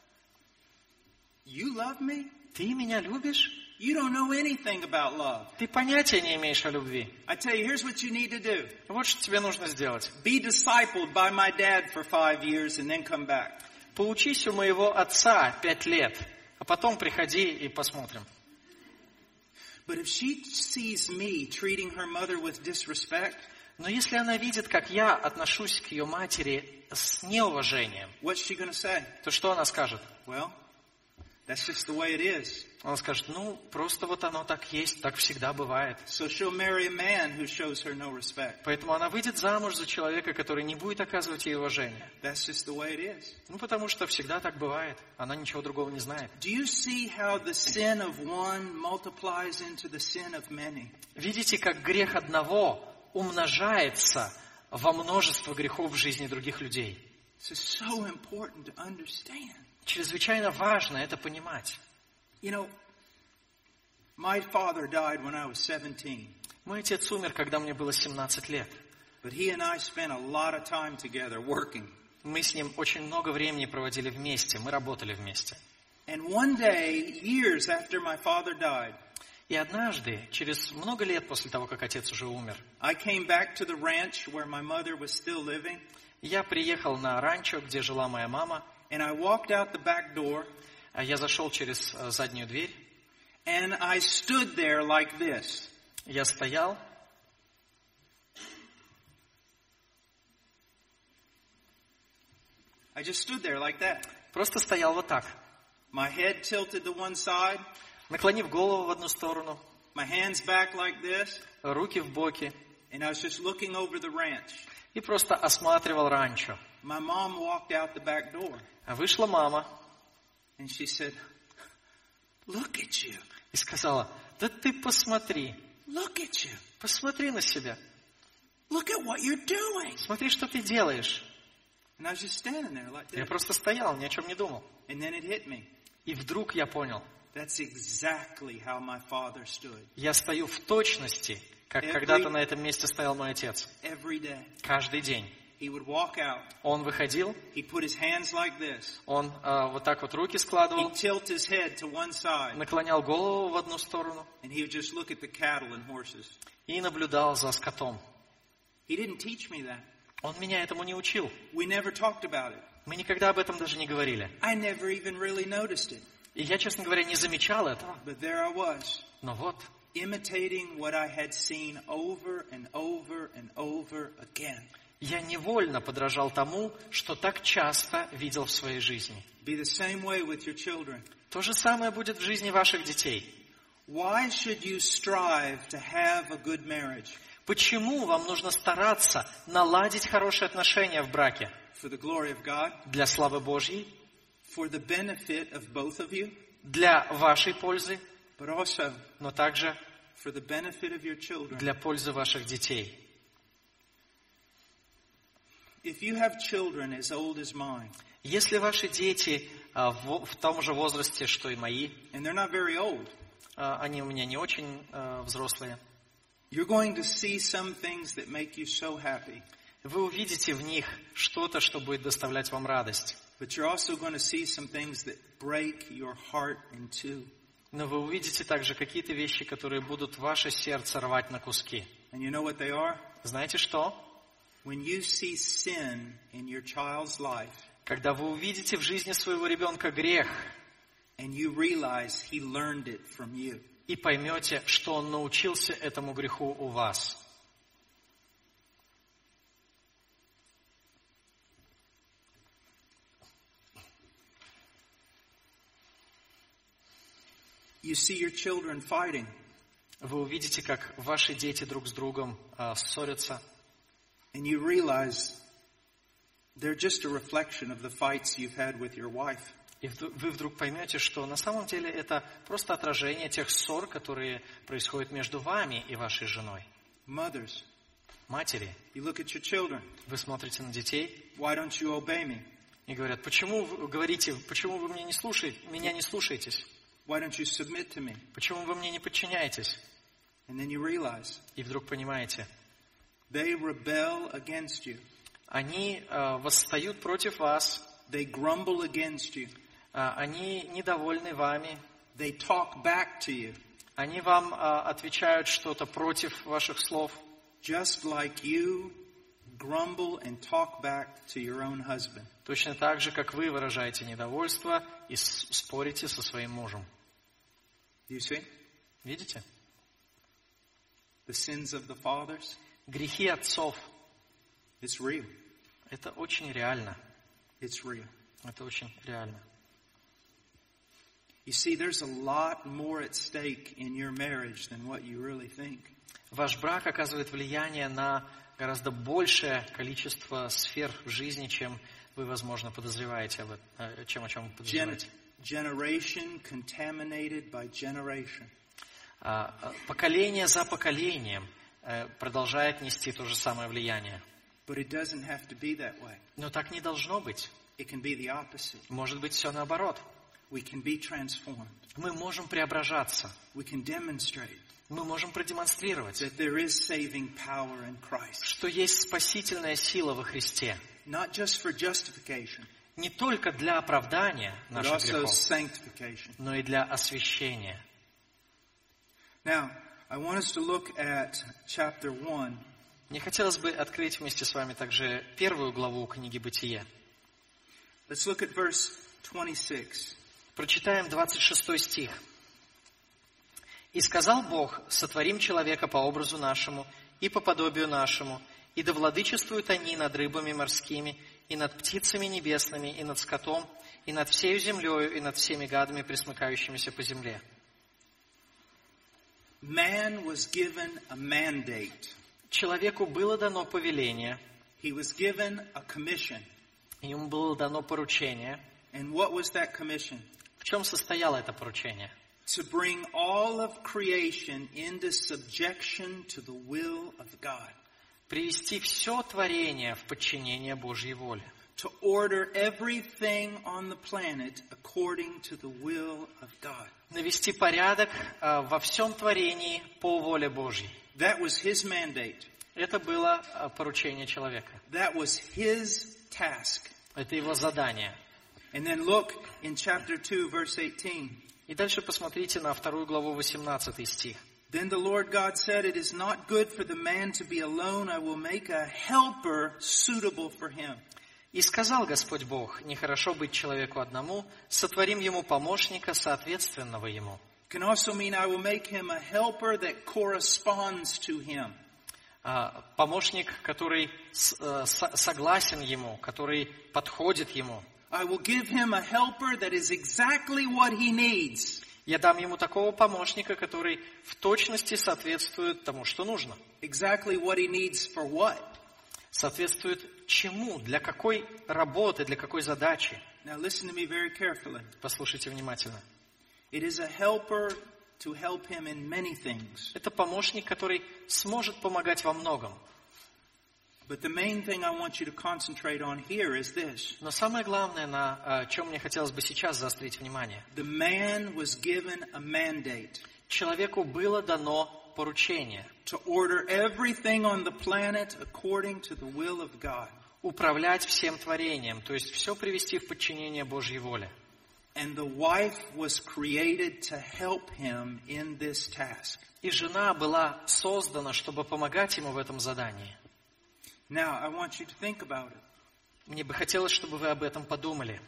You love me? Ты меня любишь? You don't know anything about love. Ты понятия не имеешь о любви. I tell you, here's what you need to do. Вот что тебе нужно сделать. Be discipled by my dad for five years and then come back. Поучись у моего отца пять лет, а потом приходи и посмотрим. But if she sees me treating her mother with disrespect, Но если она видит, как я отношусь к ее матери с неуважением, what's she going to say? то что она скажет? Well, that's just the way it is. Она скажет, ну, просто вот оно так есть, так всегда бывает. So she'll marry a man who shows her no respect. Поэтому она выйдет замуж за человека, который не будет оказывать ей уважения. That's just the way it is. Ну, потому что всегда так бывает. Она ничего другого не знает. Do you see how the sin of one multiplies into the sin of many? Видите, как грех одного умножается во множество грехов в жизни других людей. This is so important to understand. Чрезвычайно важно это понимать. You know, my father died when I was seventeen. Мой отец умер, когда мне было семнадцать лет. But he and I spent a lot of time together working. Мы с ним очень много времени проводили вместе, мы работали вместе. And one day, years after my father died, И однажды, через много лет после того, как отец уже умер, I came back to the ranch where my mother was still living, я приехал на ранчо, где жила моя мама, and I walked out the back door, а я зашел через э, заднюю дверь, and I stood there like this. я стоял, I just stood there like that. просто стоял вот так, My head tilted to one side, наклонив голову в одну сторону, my hands back like this, руки в боки, and I was just looking over the ranch. и просто осматривал ранчо. My mom walked out the back door, А вышла мама, and she said, "Look at you." и сказала: да ты посмотри, Look at you. посмотри на себя, Look at what you're doing. смотри, что ты делаешь. And I was just standing there like Я that. просто стоял, ни о чем не думал. And then it hit me. И вдруг я понял, That's exactly how my father stood. я стою в точности, как Every- когда-то на этом месте стоял мой отец. Every day. Каждый день. He would walk out. Он выходил, He'd put his hands like this. он а, вот так вот руки складывал, He'd tilt his head to one side. наклонял голову в одну сторону And he would just look at the cattle and horses. и наблюдал за скотом. He didn't teach me that. Он меня этому не учил. We never talked about it. Мы никогда об этом даже не говорили. I never even really noticed it. И я, честно говоря, не замечал этого. But there I was, Но вот, imitating what I had seen over and over and over again. я невольно подражал тому, что так часто видел в своей жизни. Be the same way with your children. То же самое будет в жизни ваших детей. Why should you strive to have a good marriage? Почему вам нужно стараться наладить хорошие отношения в браке? For the glory of God? Для славы Божьей, For the benefit of both of you? для вашей пользы, But also но также for the benefit of your children. для пользы ваших детей. If you have children as old as mine, Если ваши дети а, в, в том же возрасте, что и мои, and they're not very old, а, они у меня не очень а, взрослые, you're going to see some things that make you so happy. вы увидите в них что-то, что будет доставлять вам радость. But you're also going to see some things that break your heart in two. Но вы увидите также какие-то вещи, которые будут ваше сердце рвать на куски. And you know what they are? Знаете что? When you see sin in your child's life, Когда вы увидите в жизни своего ребенка грех and you realize he learned it from you. и поймете, что он научился этому греху у вас. You see your children fighting, Вы увидите, как ваши дети друг с другом а, ссорятся, and you realize they're just a reflection of the fights you've had with your wife. и вд- вы вдруг поймете, что на самом деле это просто отражение тех ссор, которые происходят между вами и вашей женой. Mothers, Матери, you look at your children. вы смотрите на детей Why don't you obey me? и говорят: почему вы говорите, почему вы мне не слушаете, меня не слушаетесь? Why don't you submit to me? Почему вы мне не подчиняетесь? And then you realize И вдруг понимаете, they rebel against you. они э, восстают против вас, They grumble against you. э, они недовольны вами, They talk back to you, они вам э, отвечают что-то против ваших слов, just like you grumble and talk back to your own husband. точно так же, как вы выражаете недовольство и с- спорите со своим мужем. You see? Видите? The sins of the fathers, Грехи отцов it's real. – это очень реально. It's real. Это очень реально. You see, there's a lot more at stake in your marriage than what you really think. Ваш брак оказывает влияние на гораздо большее количество сфер в жизни, чем вы, возможно, подозреваете об этом, э, чем о чем вы Gen- подозреваете. generation contaminated by generation. А, а, Поколение за поколением э, продолжает нести то же самое влияние. But it doesn't have to be that way. Но так не должно быть. It can be the opposite. Может быть, все наоборот. We can be transformed. Мы можем преображаться. We can demonstrate Мы можем продемонстрировать, that there is saving power in Christ. что есть спасительная сила во Христе. Not just for justification, Не только для оправдания but наших also грехов, sanctification. но и для освящения. Now, I want us to look at chapter one. Мне хотелось бы открыть вместе с вами также первую главу книги «Бытие». Let's look at verse twenty-six. Прочитаем двадцать шестой стих. «И сказал Бог: сотворим человека по образу нашему и по подобию нашему, и да владычествуют они над рыбами морскими, и над птицами небесными, и над скотом, и над всею землею, и над всеми гадами, пресмыкающимися по земле». Man was given a mandate. Человеку было дано повеление, He was given a commission. ему было дано поручение. And what was that commission? В чем состояло это поручение? to bring all of creation into subjection to the will of God. Привести все творение в подчинение Божьей воле. To order everything on the planet according to the will of God. Навести порядок uh, во всем творении по воле Божьей. That was his mandate. Это было uh, поручение человека. That was his task. Это его задание. And then look in chapter two, verse eighteen. И дальше посмотрите на вторую главу, восемнадцатый стих. Then the Lord God said, "It is not good for the man to be alone. I will make a helper suitable for him." И сказал Господь Бог: нехорошо быть человеку одному, сотворим ему помощника, соответственного ему. Can also mean I will make him a helper that corresponds to him. Помощник, который согласен ему, который подходит ему. I will give him a helper that is exactly what he needs. Я дам ему такого помощника, который в точности соответствует тому, что нужно. Exactly what he needs for what? Соответствует чему, для какой работы, для какой задачи. Now listen to me very carefully. Послушайте внимательно. It is a helper to help him in many things. Это помощник, который сможет помогать во многом. But the main thing I want you to concentrate on here is this. Но самое главное, на чем мне хотелось бы сейчас заострить внимание. The man was given a mandate. Человеку было дано поручение. To order everything on the planet according to the will of God. Управлять всем творением, то есть все привести в подчинение Божьей воле. And the wife was created to help him in this task. И жена была создана, чтобы помогать ему в этом задании. Now, I want you to think about it. Мне бы хотелось, чтобы вы об этом подумали.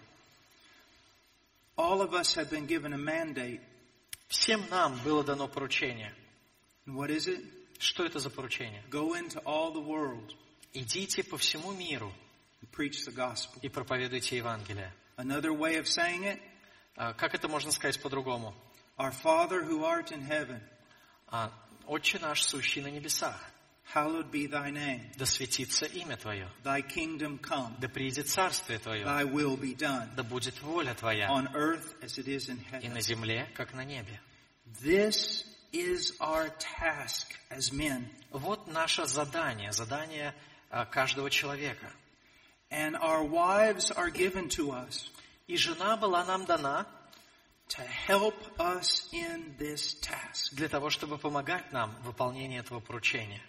All of us have been given a mandate. Всем нам было дано поручение. And what is it? Что это за поручение? Go into all the world. Идите по всему миру and preach the gospel. И проповедуйте Евангелие. Another way of saying it? Как это можно сказать по-другому? Our Father who art in heaven. Отче наш, сущий на небесах. Hallowed be thy name. Да светится имя Твое. Thy kingdom come. Да приидет царствие Твое. Thy will be done. Да будет воля Твоя. On earth as it is in heaven. И на земле, как на небе. This is our task as men. Вот наше задание, задание каждого человека. And our wives are given to us. И жена была нам дана to help us in this task. Для того, чтобы помогать нам в выполнении этого поручения.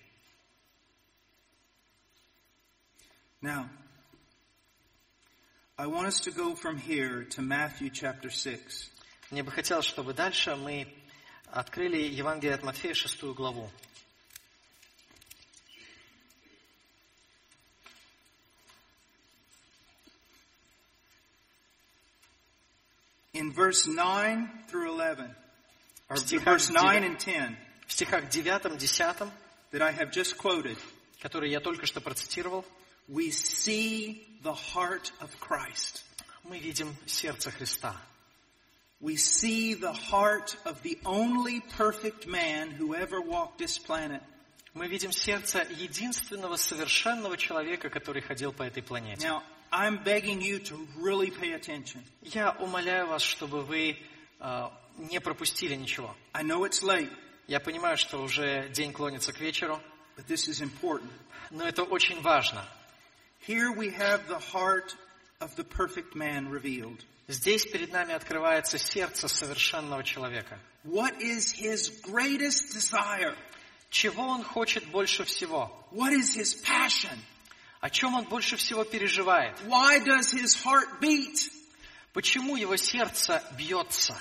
Now, I want us to go from here to Matthew chapter six. Мне бы хотелось, чтобы дальше мы открыли Евангелие от Матфея, шестую главу. In verse nine through eleven, or verse nine and ten, в стихах девятом, десятом, that I have just quoted, которые я только что процитировал, we see the heart of Christ. Мы видим сердце Христа. We see the heart of the only perfect man who ever walked this planet. Мы видим сердце единственного совершенного человека, который ходил по этой планете. Now, I'm begging you to really pay attention. Я умоляю вас, чтобы вы uh, не пропустили ничего. I know it's late. Я понимаю, что уже день клонится к вечеру. But this is important. Но это очень важно. Here we have the heart of the perfect man revealed. Здесь перед нами открывается сердце совершенного человека. What is his greatest desire? Чего он хочет больше всего? What is his passion? О чем он больше всего переживает? Why does his heart beat? Почему его сердце бьется?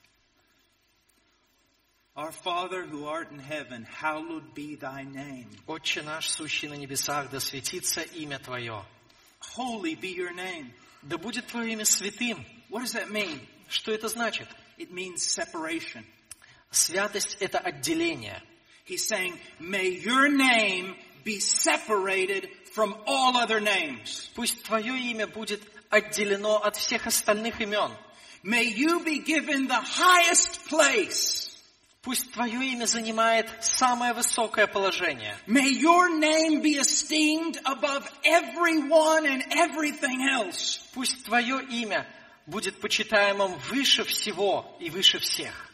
Our Father who art in heaven, hallowed be thy name. Отче наш, сущий на небесах, да светится имя Твое. Holy be your name. Да будет Твое имя святым. What does that mean? Что это значит? It means separation. Святость – это отделение. He's saying, may your name be separated from all other names. Пусть Твое имя будет отделено от всех остальных имен. May you be given the highest place. Пусть Твое имя занимает самое высокое положение. May your name be esteemed above everyone and everything else. Пусть Твое имя будет почитаемым выше всего и выше всех.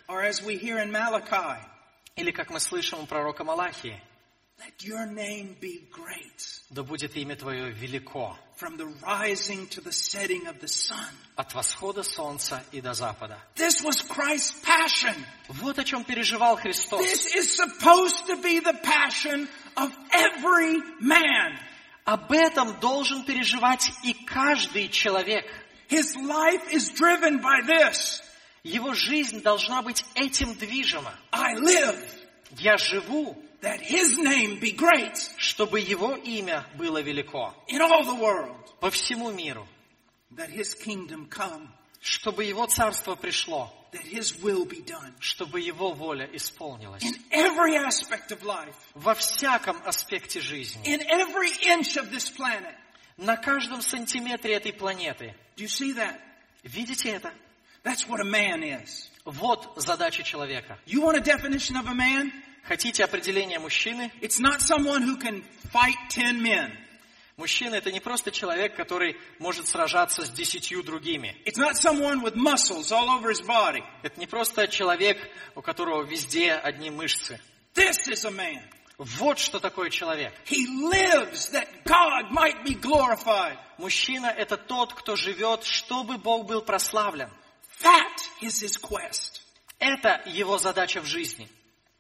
Or as we hear in Malachi, Или, как мы слышим у пророка Малахии, let your name be great, да будет имя Твое велико, from the rising to the setting of the sun. от восхода солнца и до запада. This was Christ's passion. Вот о чем переживал Христос. This is supposed to be the passion of every man. Об этом должен переживать и каждый человек. His life is driven by this. Его жизнь должна быть этим движима. I live, Я живу, that his name be great чтобы Его имя было велико in all the world, по всему миру, that his kingdom come, чтобы Его царство пришло, that his will be done чтобы Его воля исполнилась. in every aspect of life, Во всяком аспекте жизни, in every inch of this planet. на каждом сантиметре этой планеты. Do you see that? Видите это? That's what a man is. Вот задача человека. You want a definition of a man? Хотите определение мужчины? It's not someone who can fight ten men. Мужчина — это не просто человек, который может сражаться с десятью другими. It's not someone with muscles all over his body. Это не просто человек, у которого везде одни мышцы. This is a man. Вот что такое человек. He lives that God might be glorified. Мужчина — это тот, кто живет, чтобы Бог был прославлен. That is his quest. Это его задача в жизни.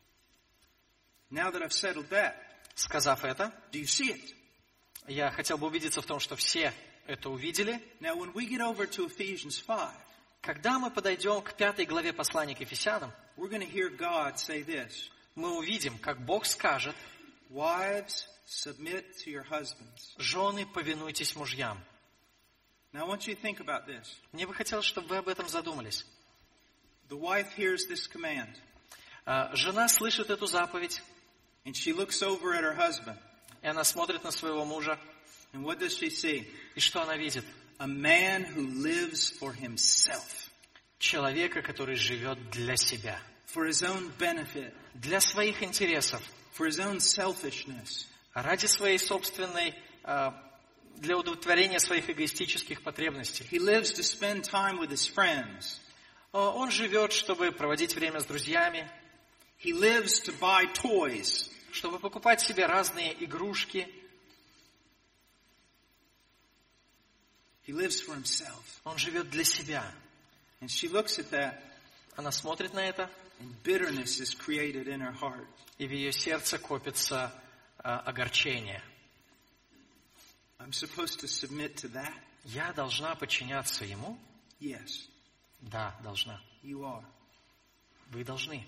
Now that I've settled that, Сказав это, do you see it? я хотел бы убедиться в том, что все это увидели. Now when we get over to Ephesians five, Когда мы подойдем к пятой главе послания к Ефесянам, we're going to hear God say this. мы увидим, как Бог скажет: Wives, submit to your husbands. «Жены, повинуйтесь мужьям». Now I want you to think about this. Мне бы хотелось, чтобы вы об этом задумались. The wife hears this command, А, Жена слышит эту заповедь, and she looks over at her husband. и она смотрит на своего мужа. And what does she see? И что она видит? A man who lives for himself, Человека, который живет для себя, for his own benefit, для своих интересов, for his own selfishness. ради своей собственной, а, для удовлетворения своих эгоистических потребностей. He lives to spend time with his friends. А, Он живет, чтобы проводить время с друзьями, He lives to buy toys. чтобы покупать себе разные игрушки. He lives for himself. Он живет для себя. And she looks at that, Она смотрит на это, and bitterness is created in her heart. и в ее сердце копится а, огорчение. I'm supposed to submit to that? Я должна подчиняться ему? Yes, Да, должна. you are. Вы должны.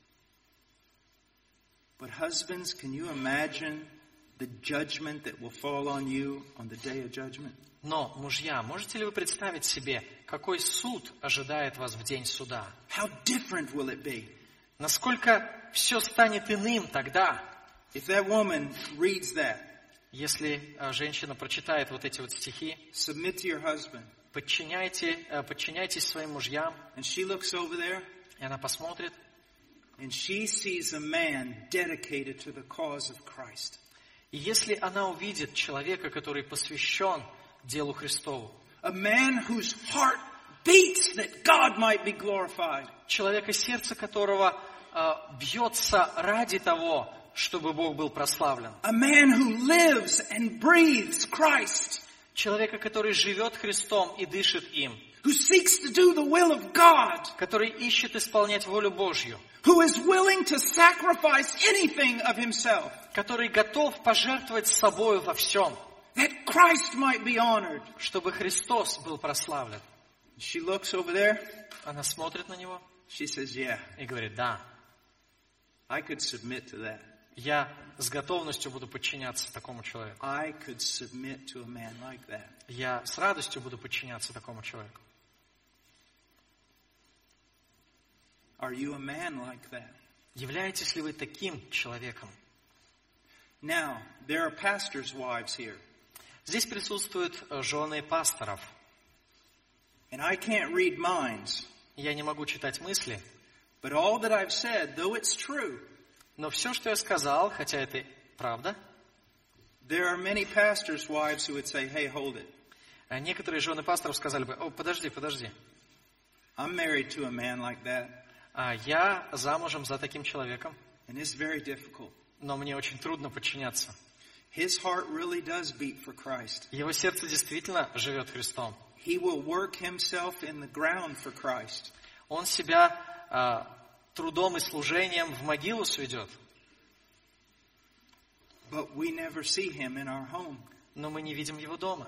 But husbands, can you imagine the judgment that will fall on you on the day of judgment? Но, мужья, можете ли вы представить себе, какой суд ожидает вас в день суда? How different will it be Насколько все станет иным тогда, if that woman reads that? если а, женщина прочитает вот эти вот стихи: Submit to your husband. «Подчиняйте, а, подчиняйтесь своим мужьям», And she looks over there, и она посмотрит, and she sees a man dedicated to the cause of Christ. и если она увидит человека, который посвящен делу Христову, A man whose heart beats that God might be glorified. человека, сердце которого а, бьется ради того, чтобы Бог был прославлен, A man who lives and breathes Christ. человека, который живет Христом и дышит им, Who seeks to do the will of God. который ищет исполнять волю Божью, Who is willing to sacrifice anything of himself. который готов пожертвовать собою во всем, That Christ might be honored. чтобы Христос был прославлен. She looks over there. Она смотрит на него She says, yeah, и говорит: да, I could submit to that. я с готовностью буду подчиняться такому человеку. I could submit to a man like that. Я с радостью буду подчиняться такому человеку. Are you a man like that? Являетесь ли вы таким человеком? Now, there are pastors' wives here. Здесь присутствуют э, жены пасторов. And I can't read minds. Я не могу читать мысли, But all that I've said, though it's true, но все, что я сказал, хотя это правда, there are many pastors' wives who would say, hey, hold it. а некоторые жены пасторов сказали бы: «О, подожди, подожди, I'm married to a man like that. Я замужем за таким человеком, and it's very difficult. но мне очень трудно подчиняться. His heart really does beat for Christ. Его сердце действительно живет Христом. He will work himself in the ground for Christ. Он себя а, трудом и служением в могилу сведет. But we never see him in our home. Но мы не видим его дома.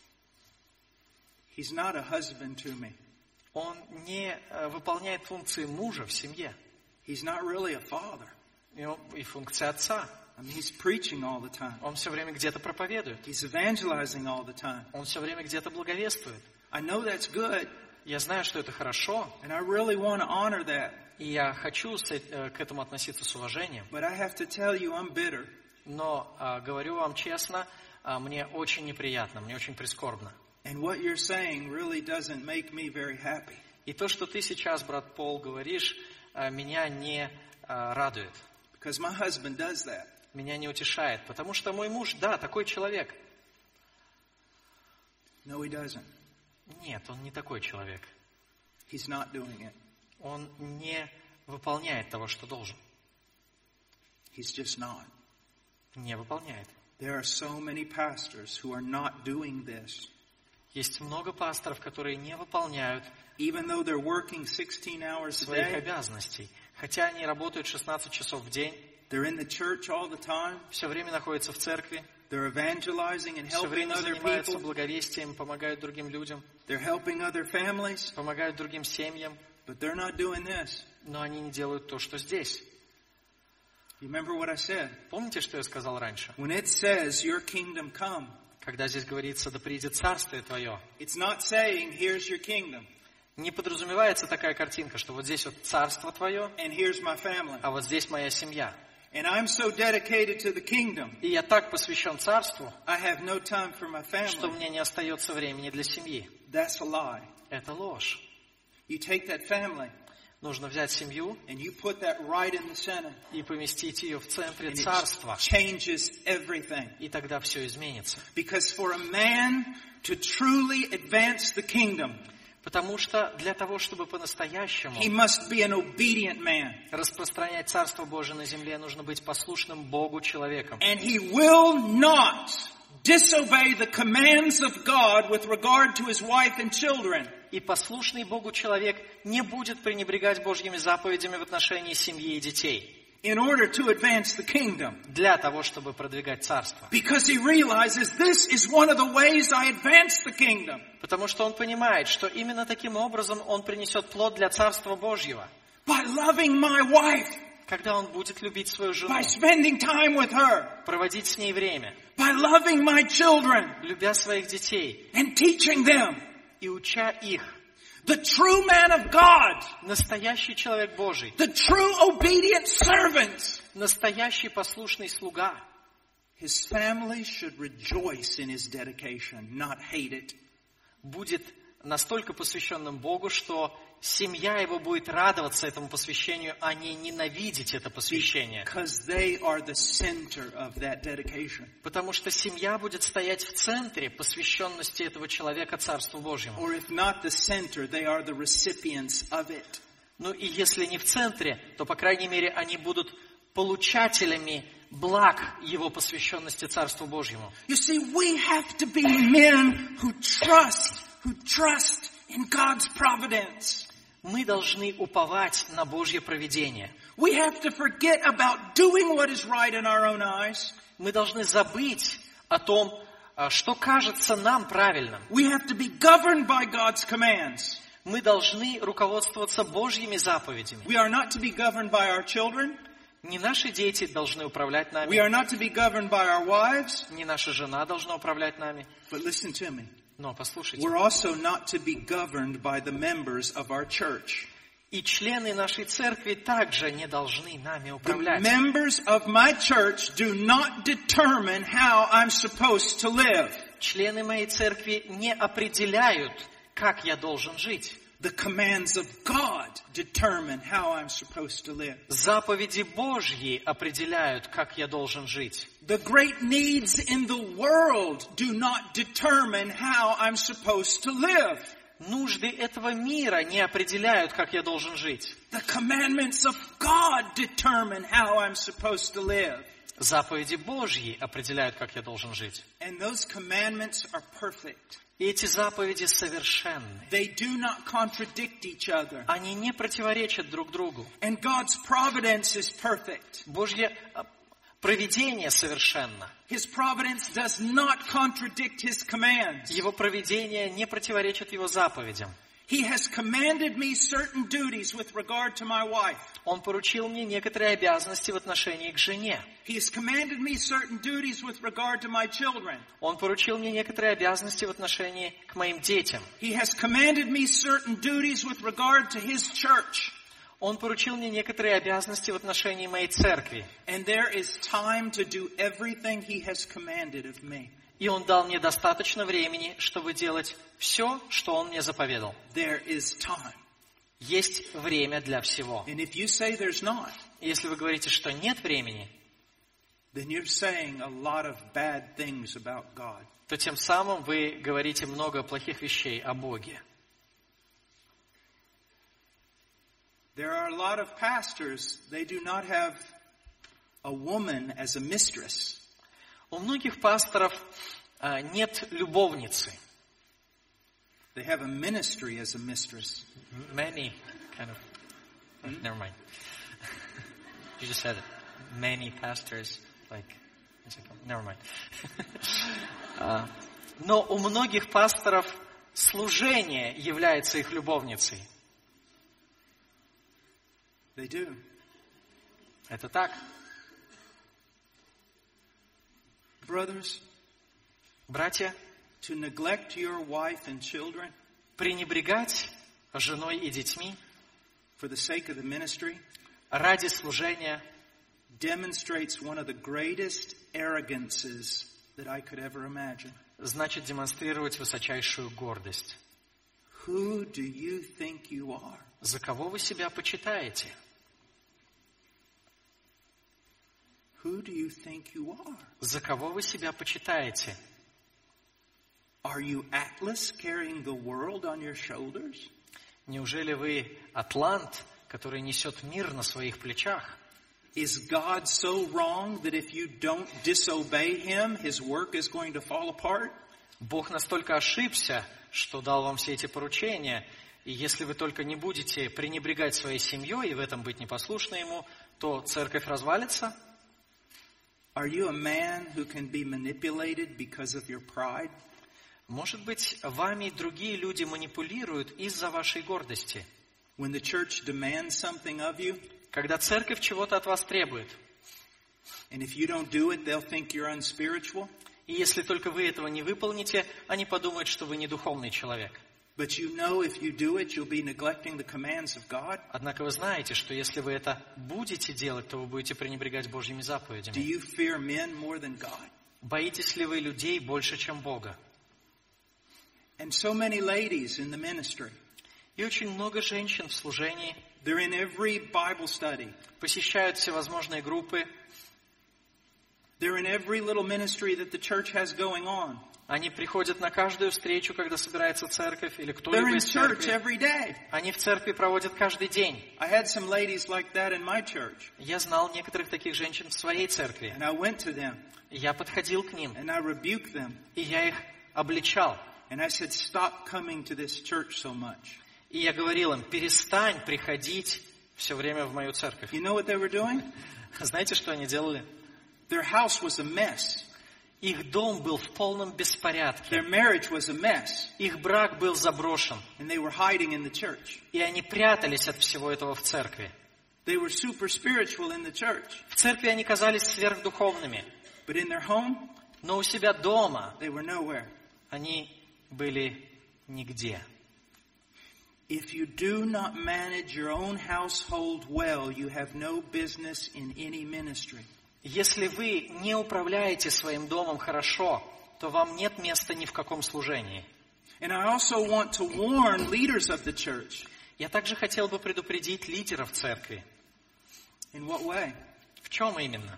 He's not a husband to me. Он не выполняет функции мужа в семье. He's not really a father. И функции отца. I mean, he's preaching all the time. Он все время где-то проповедует. He's evangelizing all the time. Он все время где-то благовествует. I know that's good. Я знаю, что это хорошо. And I really want to honor that. И я хочу к этому относиться с уважением. But I have to tell you, I'm bitter. Но говорю вам честно, мне очень неприятно, мне очень прискорбно. And what you're saying really doesn't make me very happy. И то, что ты сейчас, брат Пол, говоришь, меня не радует. Because my husband does that. Меня не утешает, потому что мой муж, да, такой человек. No, he doesn't. Нет, он не такой человек. He's not doing it. Он не выполняет того, что должен. He's just not. Не выполняет. There are so many pastors who are not doing this. Есть много пасторов, которые не выполняют Even though they're working sixteen hours a своих day, обязанностей. Хотя они работают шестнадцать часов в день, they're in the church all the time, все время находятся в церкви, they're evangelizing and все helping время other занимаются people, благовестием, помогают другим людям, they're helping other families, помогают другим семьям, but they're not doing this. но они не делают то, что здесь. You remember what I said? Помните, что я сказал раньше? When it says, your kingdom come, Когда здесь говорится, да придет царствие твое, it's not saying, here's your kingdom, не подразумевается такая картинка, что вот здесь вот царство твое, and here's my family. а вот здесь моя семья. And I'm so dedicated to the kingdom, И я так посвящен царству, I have no time for my что family. мне не остается времени для семьи. That's a lie. Это ложь. You take that family Нужно взять семью and you put that right in the center, и поместить ее в центре and it царства. changes everything. И тогда все изменится. Because for a man to truly advance the kingdom, Потому что для того, чтобы по-настоящему he must be an obedient man. распространять Царство Божие на земле, нужно быть послушным Богу человеком. And he will not disobey the commands of God with regard to his wife and children. И послушный Богу человек не будет пренебрегать Божьими заповедями в отношении семьи и детей. In order to advance the kingdom. Для того, чтобы продвигать Царство. Because he realizes this is one of the ways I advance the kingdom. Потому что он понимает, что именно таким образом он принесет плод для Царства Божьего. By loving my wife. Когда он будет любить свою жену. By spending time with her. Проводить с ней время. By loving my children. Любя своих детей. And teaching them. И уча их. The true man of God. Настоящий человек Божий. The true obedient servant. Настоящий послушный слуга. His family should rejoice in his dedication, not hate it. Будет настолько посвященным Богу, что семья его будет радоваться этому посвящению, а не ненавидеть это посвящение. Because they are the center of that dedication. Потому что семья будет стоять в центре посвященности этого человека Царству Божьему. Or if not the center, they are the recipients of it. Ну и если не в центре, то, по крайней мере, они будут получателями благ его посвященности Царству Божьему. You see, we have to be men who trust, who trust in God's providence. Мы должны уповать на Божье провидение. We have to forget about doing what is right in our own eyes. Мы должны забыть о том, что кажется нам правильным. We have to be governed by God's commands. Мы должны руководствоваться Божьими заповедями. We are not to be governed by our children. Не наши дети должны управлять нами. We are not to be governed by our wives. Не наша жена должна управлять нами. But listen to me. Но послушайте. We're also not to be governed by the members of our church. И члены нашей церкви также не должны нами управлять. The members of my church do not determine how I'm supposed to live. Члены моей церкви не определяют, как я должен жить. The commands of God determine how I'm supposed to live. Заповеди Божьи определяют, как я должен жить. The great needs in the world do not determine how I'm supposed to live. нужды этого мира не определяют, как я должен жить. The commandments of God determine how I'm supposed to live. Заповеди Божьи определяют, как я должен жить. And those commandments are perfect. И эти заповеди совершенны. They do not contradict each other. Они не противоречат друг другу. And God's providence is perfect. Божье провидение совершенно. His providence does not contradict His commands. Его провидение не противоречит Его заповедям. He has commanded me certain duties with regard to my wife. Он поручил мне некоторые обязанности в отношении к жене. He has commanded me certain duties with regard to my children. Он поручил мне некоторые обязанности в отношении к моим детям. He has commanded me certain duties with regard to His church. Он поручил мне некоторые обязанности в отношении моей церкви. And there is time to do everything He has commanded of me. И Он дал мне достаточно времени, чтобы делать все, что Он мне заповедал. There is time. Есть время для всего. And if you say there's not, Если вы говорите, что нет времени, then you're saying a lot of bad things about God. то тем самым вы говорите много плохих вещей о Боге. There are a lot of pastors, they do not have a woman as a mistress. У многих пасторов а, нет любовницы. They have a ministry as a mistress. Many kind of... Hmm? Never mind. You just said it. Many pastors, like... Never mind. uh, но у многих пасторов служение является их любовницей. They do. Это так. Brothers, братья, to neglect your wife and children пренебрегать женой и детьми for the sake of the ministry ради служения demonstrates one of the greatest arrogances that I could ever imagine. значит демонстрировать высочайшую гордость. Who do you think you are? За кого вы себя почитаете? Who do you think you are? За кого вы себя почитаете? Are you Atlas carrying the world on your shoulders? Неужели вы атлант, который несет мир на своих плечах? Is God so wrong that if you don't disobey Him, His work is going to fall apart? Бог настолько ошибся, что дал вам все эти поручения, и если вы только не будете пренебрегать своей семьей и в этом быть непослушны Ему, то церковь развалится? Are you a man who can be manipulated because of your pride? Может быть, вами другие люди манипулируют из-за вашей гордости. When the church demands something of you, когда церковь чего-то от вас требует, and if you don't do it, they'll think you're unspiritual. И если только вы этого не выполните, они подумают, что вы не духовный человек. But you know if you do it, you'll be neglecting the commands of God. Однако вы знаете, что если вы это будете делать, то вы будете пренебрегать Божьими заповедями. Do you fear men more than God? Боитесь ли вы людей больше, чем Бога? And so many ladies in the ministry. И очень много женщин в служении. They're in every Bible study. Посещают всевозможные группы. They're in every little ministry that the church has going on. Они приходят на каждую встречу, когда собирается церковь, или кто-либо из церкви. Они в церкви проводят каждый день. I had some ladies like that in my church. Я знал некоторых таких женщин в своей церкви. And I went to them. Я подходил к ним. And I rebuked them. И я их обличал. And I said, stop coming to this church so much. И я говорил им, перестань приходить все время в мою церковь. You know what they were doing? Знаете, что они делали? Their house was a mess. Их дом был в полном беспорядке. Their marriage was a mess. Их брак был заброшен. And they were hiding in the church. И они прятались от всего этого в церкви. They were super spiritual in the church. В церкви они казались сверхдуховными. But in their home, но у себя дома they were nowhere. Они были нигде. If you do not manage your own household well, you have no business in any ministry. Если вы не управляете своим домом хорошо, то вам нет места ни в каком служении. And I also want to warn leaders of the church. Я также хотел бы предупредить лидеров церкви. In what way? В чем именно?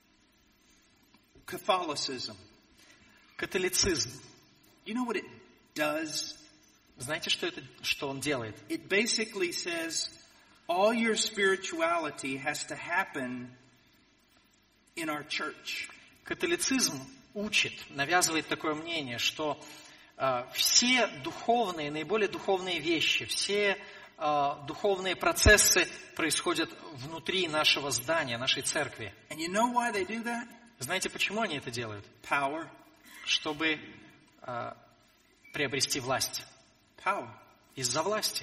Catholicism. Католицизм. You know what it does? Знаете, что это, что он делает? It basically says all your spirituality has to happen in our church. Католицизм учит, навязывает такое мнение, что э, все духовные, наиболее духовные вещи, все э, духовные процессы происходят внутри нашего здания, нашей церкви. And you know why they do that? Знаете, почему они это делают? Power. Чтобы э, приобрести власть. Power. Из-за власти.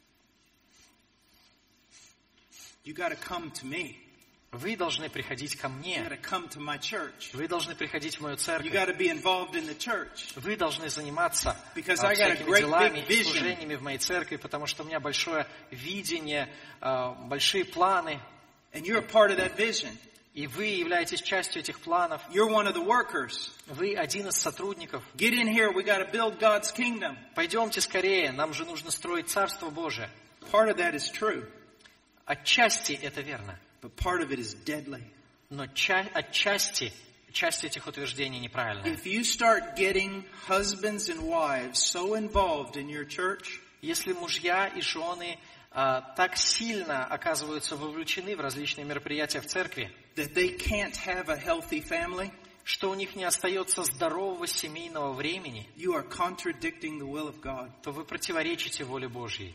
You got to come to me. Вы должны приходить ко You мне. got to come to my church. Вы должны приходить в мою You церковь. got to be involved in the church. Вы должны заниматься Because а, I got a всякими great делами big и vision. служениями в моей церкви, потому что у меня большое видение, а, большие планы, And you're a part of that vision. и вы являетесь частью этих планов. You're one of the workers. Вы один из сотрудников. Get in here. We got to build God's kingdom. Пойдемте скорее, нам же нужно строить Царство Божие. Part of that is true, Отчасти это верно, but part of it is deadly. но ча- отчасти часть этих утверждений неправильная. If you start getting husbands and wives so involved in your church Если мужья и жены а, так сильно оказываются вовлечены в различные мероприятия в церкви, that they can't have a healthy family, что у них не остается здорового семейного времени, you are contradicting the will of God. то вы противоречите воле Божьей.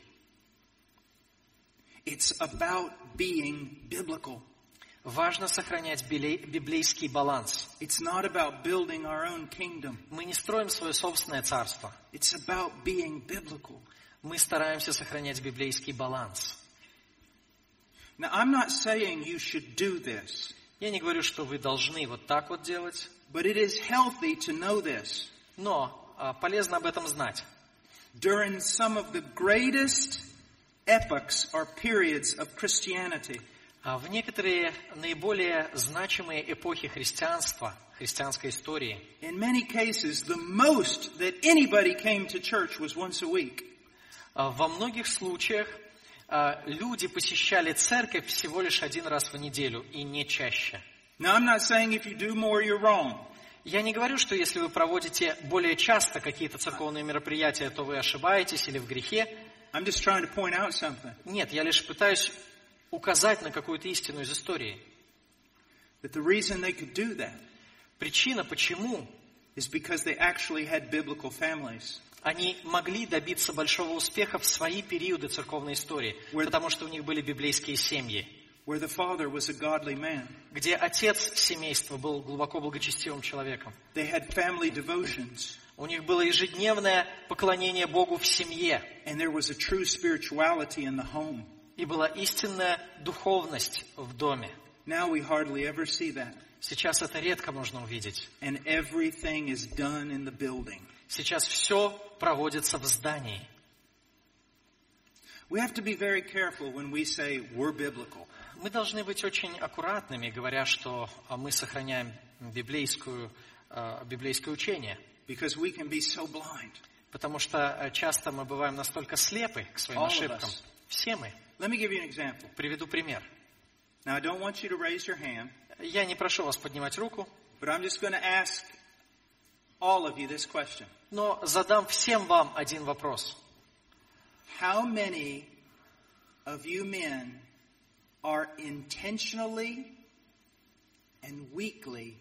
It's about being biblical. Важно сохранять билей- библейский баланс. It's not about building our own kingdom. Мы не строим свое собственное царство. It's about being biblical. Мы стараемся сохранять библейский баланс. Now, I'm not saying you should do this, Я не говорю, что вы должны вот так вот делать, but it is healthy to know this. но а, полезно об этом знать. During some of the greatest epochs or periods of Christianity, А в некоторые наиболее значимые эпохи христианства, христианской истории, in many cases, the most that anybody came to church was once a week. а, во многих случаях а, люди посещали церковь всего лишь один раз в неделю и не чаще. Now, I'm not saying if you do more, you're wrong. Я не говорю, что если вы проводите более часто какие-то церковные мероприятия, то вы ошибаетесь или в грехе. I'm just trying to point out something. Нет, я лишь пытаюсь указать на какую-то истину из истории. That the reason they could do that Причина, почему is because they actually had biblical families. они могли добиться большого успеха в свои периоды церковной истории, Where- потому что у них были библейские семьи, Where the father was a godly man. где отец семейства был глубоко благочестивым человеком. They had family devotions. У них было ежедневное поклонение Богу в семье, And there was a true spirituality in the home. и была истинная духовность в доме. Now we hardly ever see that. Сейчас это редко можно увидеть. And everything is done in the building. Сейчас все проводится в здании. We have to be very careful when we say we're biblical. Мы должны быть очень аккуратными, говоря, что а, мы сохраняем библейскую, а, библейское учение. Because we can be so blind. Потому что а, часто мы бываем настолько слепы к своим All of ошибкам. us. Все мы. Let me give you an example. Приведу пример. Now, I don't want you to raise your hand, Я не прошу вас поднимать руку, but I'm just going to ask all of you this question. но задам всем вам один вопрос. How many of you men are intentionally and weekly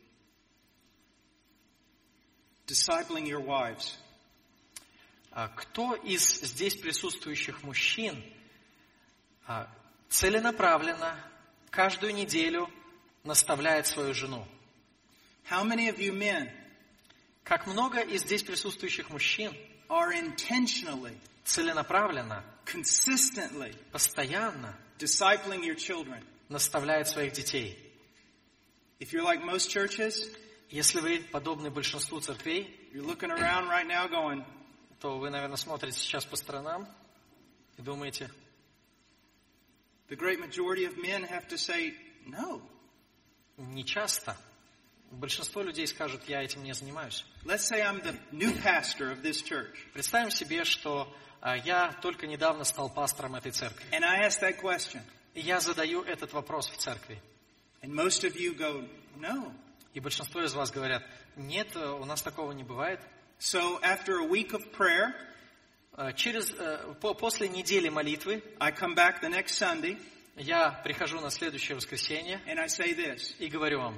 discipling your wives? А кто из здесь присутствующих мужчин а, целенаправленно каждую неделю наставляет свою жену? How many of you men Как много из здесь присутствующих мужчин are intentionally, целенаправленно, consistently постоянно discipling your children? наставляет своих детей? If you're like most churches, Если вы подобны большинству церквей, you're looking around right now going, то вы, наверное, смотрите сейчас по сторонам и думаете, the great majority of men have to say, no. не часто. Большинство людей скажут, я этим не занимаюсь. Let's say I'm the new pastor of this church. Представим себе, что а, я только недавно стал пастором этой церкви. And I ask that question. И я задаю этот вопрос в церкви. And most of you go, no. И большинство из вас говорят, нет, у нас такого не бывает. So after a week of prayer, Э, Через, э, по- после недели молитвы I come back the next Sunday я прихожу на следующее воскресенье and I say this. и говорю вам,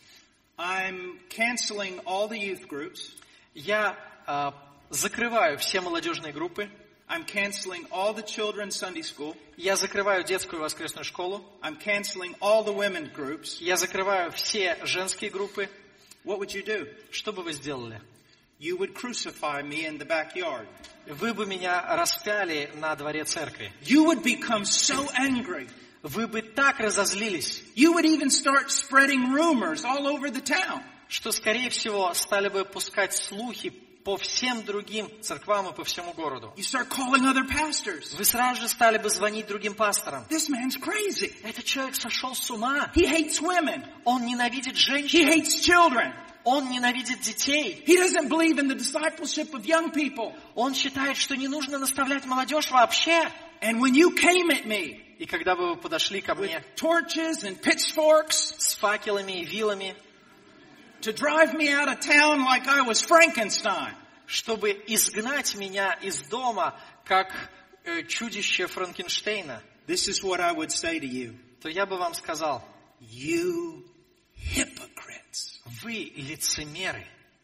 I'm canceling all the youth groups. я э, закрываю все молодежные группы, I'm canceling all the children's Sunday school. я закрываю детскую воскресную школу, I'm canceling all the women's groups. я закрываю все женские группы. What would you do? Что бы вы сделали? You would crucify me in the backyard. Вы бы меня распяли на дворе церкви. You would become so angry. Вы бы так разозлились, You would even start spreading rumors all over the town. что, скорее всего, стали бы пускать слухи по всем другим церквам и по всему городу. You start calling other pastors. Вы сразу же стали бы звонить другим пасторам. This man's crazy. Этот человек сошел с ума. He hates women. Он ненавидит He женщин. hates children. Он ненавидит детей. He doesn't believe in the discipleship of young people. Он считает, что не нужно наставлять молодежь вообще. And when you came at me И когда бы вы подошли ко with мне torches and pitchforks с факелами и вилами, to drive me out of town like I was Frankenstein, чтобы изгнать меня из дома, как э, чудище Франкенштейна, this is what I would say to you. то я бы вам сказал, You hypocrites. вы лицемеры.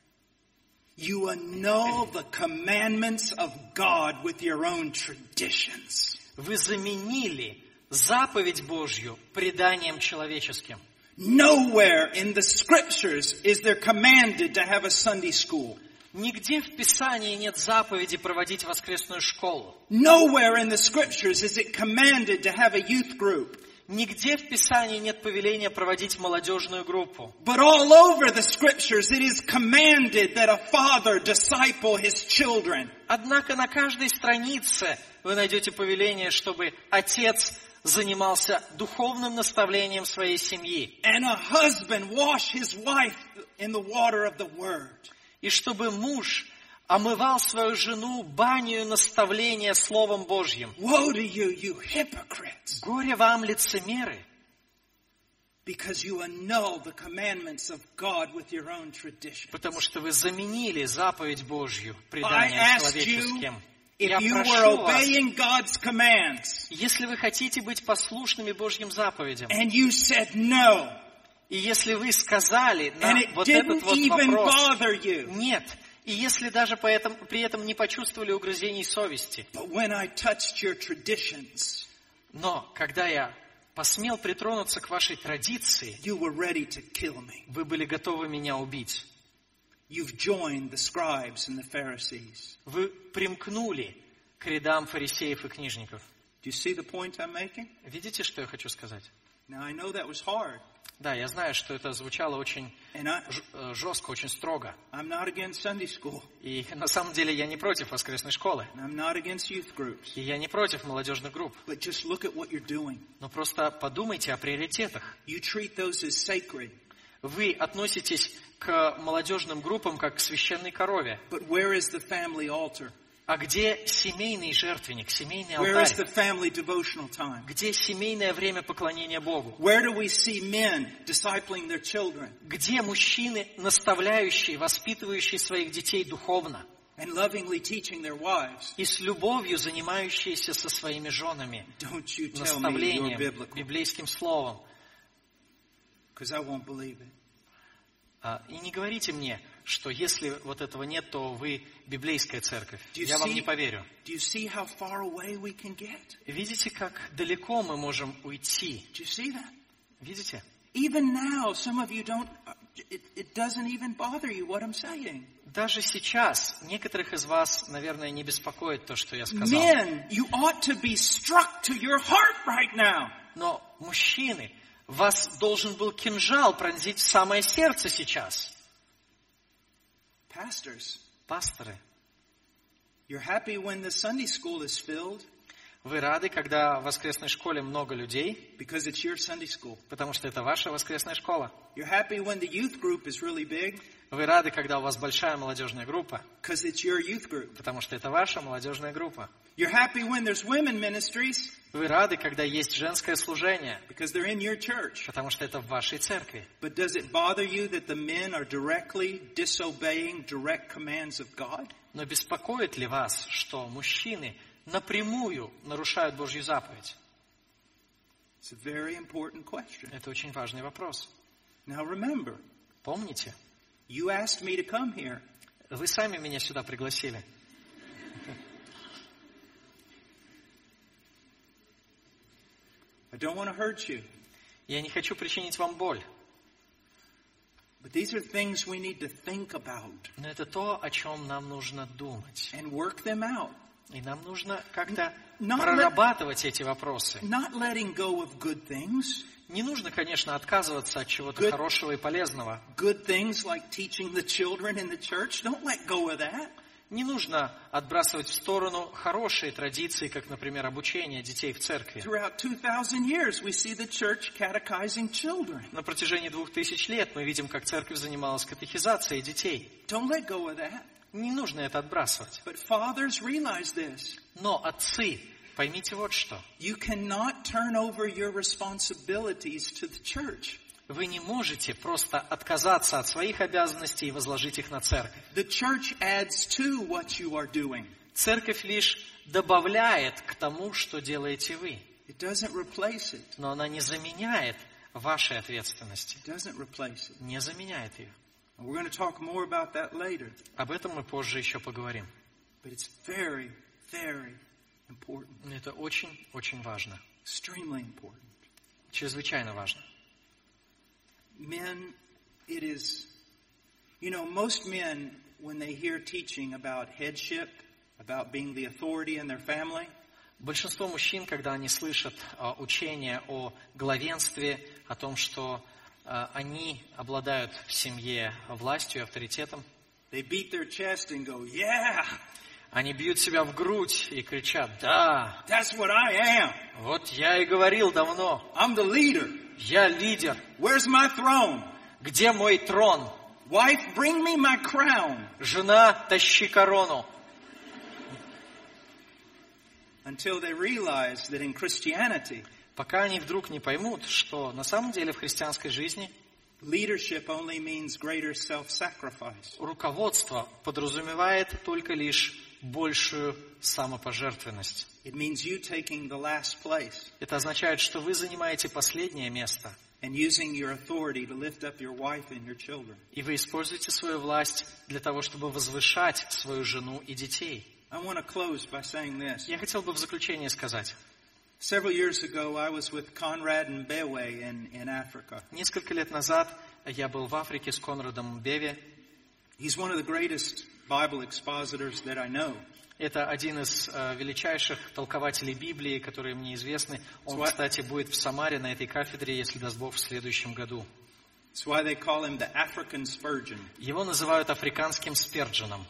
You annul the commandments of God with your own traditions. Вы заменили заповедь Божью преданием человеческим. Nowhere in the scriptures is there commanded to have a Sunday school. Нигде в Писании нет заповеди проводить воскресную школу. Nowhere in the scriptures is it commanded to have a youth group. Нигде в Писании нет повеления проводить молодежную группу. But all over the scriptures it is commanded that a father disciple his children. Однако на каждой странице вы найдете повеление, чтобы отец занимался духовным наставлением своей семьи. And a husband wash his wife in the water of the word. И чтобы муж омывал свою жену банью наставления Словом Божьим. Woe to you, you hypocrites, Горе вам, лицемеры, because you annul the commandments of God with your own tradition. потому что вы заменили заповедь Божью I преданием asked you человеческим. Я if you were прошу вас, obeying God's commands, если вы хотите быть послушными Божьим заповедям, and you said no, и если вы сказали на and it вот этот didn't вот even вопрос bother you. «нет», и если даже по этом, при этом не почувствовали угрызений совести, But when I touched your traditions, но когда я посмел притронуться к вашей традиции, you were ready to kill me. вы были готовы меня убить. You've joined the scribes and the Pharisees. Вы примкнули к рядам фарисеев и книжников. Do you see the point I'm making? Видите, что я хочу сказать? Now I know that was hard, Да, я знаю, что это звучало очень and I, ж- э, жестко, очень строго. I'm not against Sunday school, И на самом деле я не против воскресной школы. and I'm not against youth groups. И я не против молодежных групп. But just look at what you're doing. Но просто подумайте о приоритетах. You treat those as sacred, Вы относитесь к молодежным группам как к священной корове. but where is the family altar? А где семейный жертвенник, семейный Where is the алтарь? family devotional time? Где семейное время поклонения Богу? Where do we see men discipling their children Где мужчины, наставляющие, воспитывающие своих детей духовно and lovingly teaching their wives? и с любовью занимающиеся со своими женами Don't you tell me you're наставлением, biblical, библейским словом? because I won't believe it. А, И не говорите мне, что если вот этого нет, то вы библейская церковь. Do you Я вам see- не поверю. Do you see how far away we can get? Видите, как далеко мы можем уйти? Do you see that? Видите? Even now, some of you don't, it, it doesn't even bother you what I'm saying. Даже сейчас некоторых из вас, наверное, не беспокоит то, что я сказал. Men, you ought to be struck to your heart right now. Но, мужчины, вас должен был кинжал пронзить в самое сердце сейчас. Pastors, Пасторы, you're happy when the Sunday school is filled вы рады, когда в воскресной школе много людей, because it's your Sunday school. потому что это ваша воскресная школа. You're happy when the youth group is really big Вы рады, когда у вас большая молодежная группа, because it's your youth group. потому что это ваша молодежная группа. You're happy when there's women ministries Вы рады, когда есть женское служение, because they're in your church. потому что это в вашей церкви. But does it bother you that the men are directly disobeying direct commands of God? Но беспокоит ли вас, что мужчины напрямую нарушают Божью заповедь? It's a very important question. Это очень важный вопрос. Now remember, Помните, you asked me to come here. вы сами меня сюда пригласили. I don't want to hurt you. Я не хочу причинить вам боль. But these are things we need to think about Но это то, о чем нам нужно думать. and work them out. И нам нужно как-то Not let- прорабатывать эти вопросы. Not letting go of good things. Не нужно, конечно, отказываться от чего-то Good- хорошего и полезного. Good things like teaching the children in the church. Don't let go of that. Не нужно отбрасывать в сторону хорошие традиции, как, например, обучение детей в церкви. Throughout two thousand years, we see the church catechizing children. На протяжении двух тысяч лет мы видим, как церковь занималась катехизацией детей. Don't let go of that. Не нужно это отбрасывать. But fathers, realize this. Но, отцы, поймите вот что. You cannot turn over your responsibilities to the church. Вы не можете просто отказаться от своих обязанностей и возложить их на церковь. The church adds to what you are doing. Церковь лишь добавляет к тому, что делаете вы. It doesn't replace it. Но она не заменяет вашей ответственности. It doesn't replace it. Не заменяет ее. And we're going to talk more about that later. Об этом мы позже еще поговорим. But it's very, very important. Но это очень, очень важно. Extremely important. Чрезвычайно важно. Men, it is, you know, most men, when they hear teaching about headship, about being the authority in their family, Большинство мужчин, когда они слышат а, учение о главенстве, о том, что а, они обладают в семье властью и авторитетом, they beat their chest and go, yeah, они бьют себя в грудь и кричат: «Да, that's what I am. вот я и говорил давно, I'm the leader. я лидер, Where's my throne? где мой трон? Wife, bring me my crown. Жена, тащи корону». Until they realize that in Christianity, Пока они вдруг не поймут, что на самом деле в христианской жизни leadership only means greater self-sacrifice. руководство подразумевает только лишь большую самопожертвенность. It means you taking the last place Это означает, что вы занимаете последнее место, and using your authority to lift up your wife and your children. и вы используете свою власть для того, чтобы возвышать свою жену и детей. I want to close by saying this. Я хотел бы в заключение сказать. Several years ago, I was with Conrad and Bewe in, in Africa. Несколько лет назад я был в Африке с Конрадом Беве. He's one of the greatest Bible expositors that I know. Это один из э, величайших толкователей Библии, которые мне известны. Он, That's why- кстати, будет в Самаре на этой кафедре, если даст Бог, в следующем году. That's why they call him the African Spurgeon. Его называют африканским Сперджином.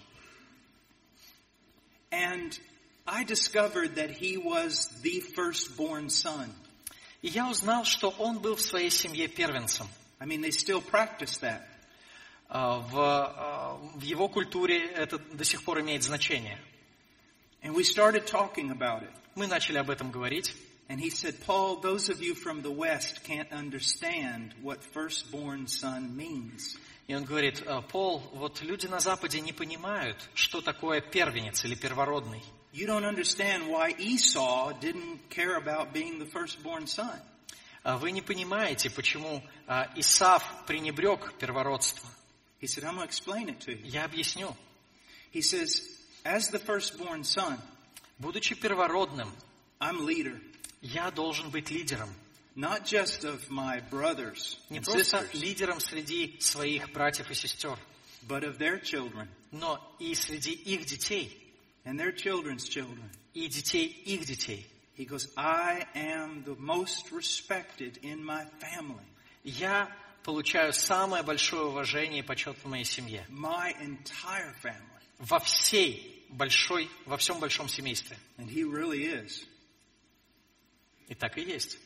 And I discovered that he was the firstborn son. И я узнал, что он был в своей семье первенцем. I mean, they still practice that. А, В, а, в его культуре это до сих пор имеет значение. And we started talking about it. Мы начали об этом говорить. And he said, Paul, those of you from the West can't understand what firstborn son means. И он говорит: «А, Пол, вот люди на Западе не понимают, что такое первенец или первородный. You don't understand why Esau didn't care about being the firstborn son. А Вы не понимаете, почему а, Исав пренебрег первородство. He said, I'm going to explain it to you. Я объясню. He says, as the firstborn son, Будучи первородным, I'm leader, я должен быть лидером. not just of my brothers Не and просто sisters, лидером среди своих братьев и сестер, but of their children но и среди их детей, and their children's children. и детей их детей. He goes, I am the most respected in my family. Я получаю самое большое уважение и почет в моей семье. My entire family. Во всей большой, во всем большом семействе. And he really is. И так и есть.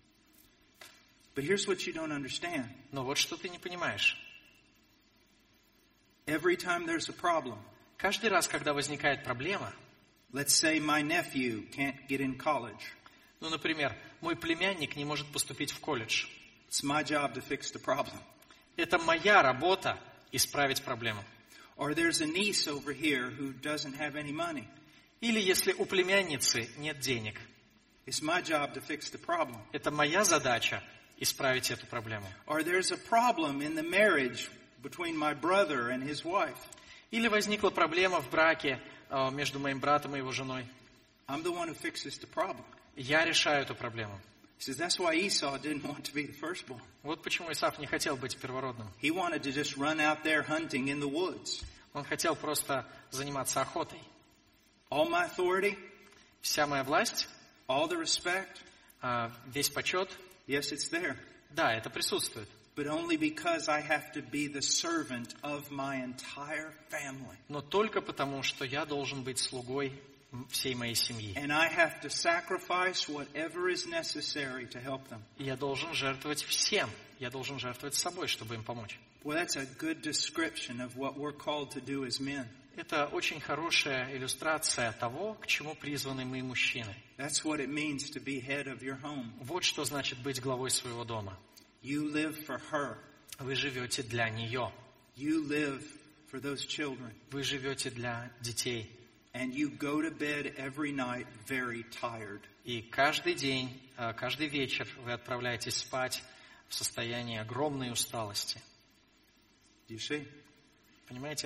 But here's what you don't understand. Но вот что ты не понимаешь. Every time there's a problem, Каждый раз, когда возникает проблема, let's say my nephew can't get in college. ну, например, мой племянник не может поступить в колледж, It's my job to fix the problem. это моя работа исправить проблему. Or there's a niece over here who doesn't have any money. Или если у племянницы нет денег, It's my job to fix the problem. это моя задача исправить эту проблему. Or there's a problem in the marriage between my brother and his wife. Или возникла проблема в браке э, между моим братом и его женой. I'm the one who fixes the problem. Я решаю эту проблему. He says that's why Esau didn't want to be the firstborn. Вот почему Исав не хотел быть первородным. He wanted to just run out there hunting in the woods. Он хотел просто заниматься охотой. All my authority, Вся моя власть, all the respect, э, весь почет, yes, it's there. да, это присутствует. But only because I have to be the servant of my entire family. Но только потому, что я должен быть слугой всей моей семьи. And I have to sacrifice whatever is necessary to help them. И я должен жертвовать всем. Я должен жертвовать собой, чтобы им помочь. Well, that's a good description of what we're called to do as men. Это очень хорошая иллюстрация того, к чему призваны мы, мужчины. That's what it means to be head of your home. Вот что значит быть главой своего дома. You live for her. Вы живете для нее. You live for those children. Вы живете для детей. And you go to bed every night very tired. И каждый день, каждый вечер вы отправляетесь спать в состоянии огромной усталости. Do you see? Понимаете?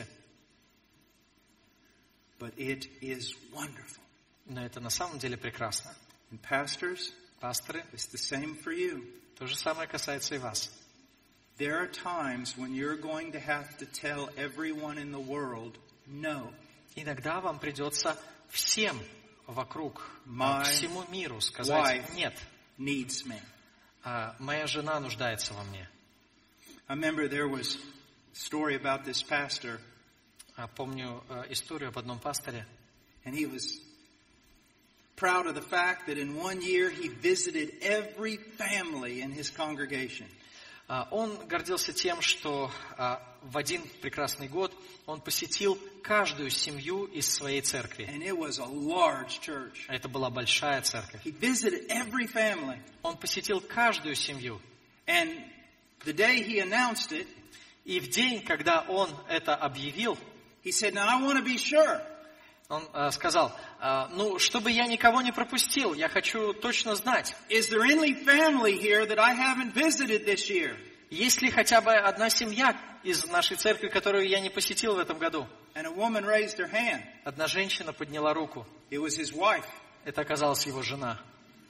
But it is wonderful. Но это на самом деле прекрасно. And pastors, Пасторы, it's the same for you. то же самое касается и вас. There are times when you're going to have to tell everyone in the world, no. Иногда вам придется всем вокруг, My всему миру сказать wife «нет». Needs me. А, моя жена нуждается во мне. I remember there was a story about this pastor, А, помню э, историю об одном пасторе. and he was proud of the fact that in one year he visited every family in his congregation. А, он гордился тем, что а, в один прекрасный год он посетил каждую семью из своей церкви. And it was a large church. А это была большая церковь. He visited every family. Он посетил каждую семью. And the day he announced it, И в день, когда он это объявил, he said, now I want to be sure. он э, сказал, э, ну, чтобы я никого не пропустил, я хочу точно знать, Is there any family here that I haven't visited this year? есть ли хотя бы одна семья из нашей церкви, которую я не посетил в этом году. And a woman raised her hand. Одна женщина подняла руку. It was his wife. Это оказалась его жена.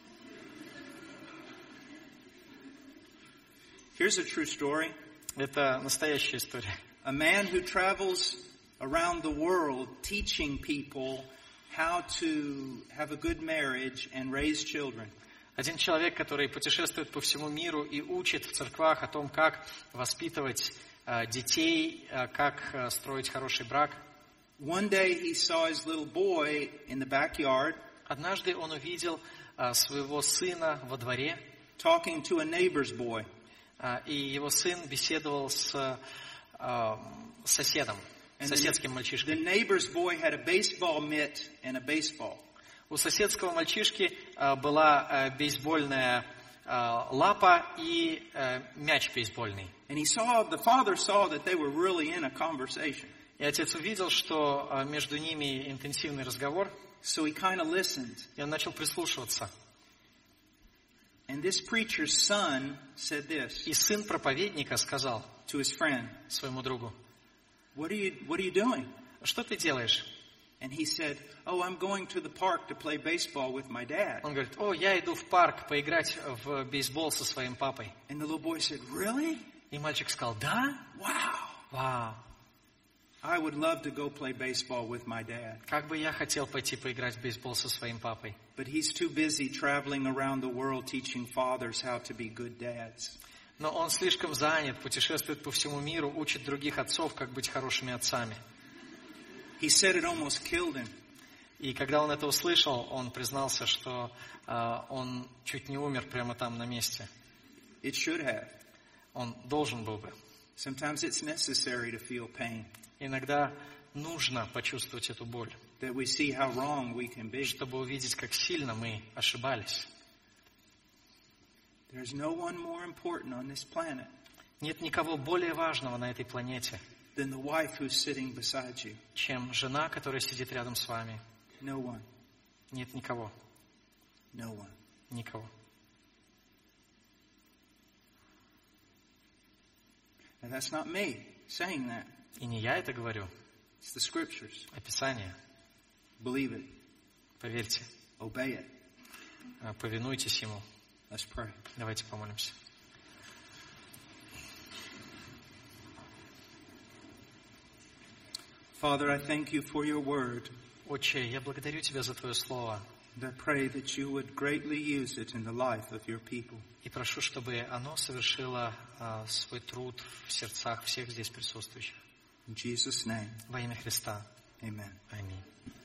Here's a true story. Это настоящая история. A man who travels around the world teaching people how to have a good marriage and raise children. Один человек, который путешествует по всему миру и учит в церквах о том, как воспитывать э, детей, э, как э, строить хороший брак. One day he saw his little boy in the backyard Однажды он увидел э, своего сына во дворе, talking to a neighbor's boy. э, и его сын беседовал с э, соседом, And соседским the, the мальчишкой. neighbor's boy had a baseball mitt and a baseball. У соседского мальчишки э, была э, бейсбольная э, лапа и э, мяч бейсбольный. And he saw, the father saw that they were really in a conversation. И отец увидел, что э, между ними интенсивный разговор, So he kind of listened. и он начал прислушиваться. And this preacher's son said this И сын проповедника сказал to his friend, своему другу: What are you, what are you doing? что ты делаешь? And he said, oh, I'm going to the park to play baseball with my dad. Он говорит: о, я иду в парк поиграть в бейсбол со своим папой. And the little boy said, really? И мальчик сказал: да? Wow. Вау. I would love to go play baseball with my dad. Как бы я хотел пойти поиграть в бейсбол со своим папой. But he's too busy traveling around the world teaching fathers how to be good dads. Но он слишком занят, путешествует по всему миру, учит других отцов, как быть хорошими отцами. He said it almost killed him. И когда он это услышал, он признался, что э, он чуть не умер прямо там на месте. It should have. Он должен был бы. Sometimes it's necessary to feel pain, Иногда нужно почувствовать эту боль, that we see how wrong we can be. чтобы увидеть, как сильно мы ошибались. There's no one more important on this planet Нет никого более важного на этой планете, than the wife who's sitting beside you. чем жена, которая сидит рядом с вами. No one. Нет никого. No one. Никого. And that's not me saying that. И не я это говорю, It's the scriptures. а Писание. Believe it. Поверьте, Obey it. повинуйтесь Ему. Let's pray. Давайте помолимся. Father, I thank you for your word. Отче, я благодарю Тебя за Твое Слово And I pray that you would greatly use it in the life of your people. и прошу, чтобы оно совершило а, свой труд в сердцах всех здесь присутствующих. In Jesus' name, Во имя Христа. amen. Аминь.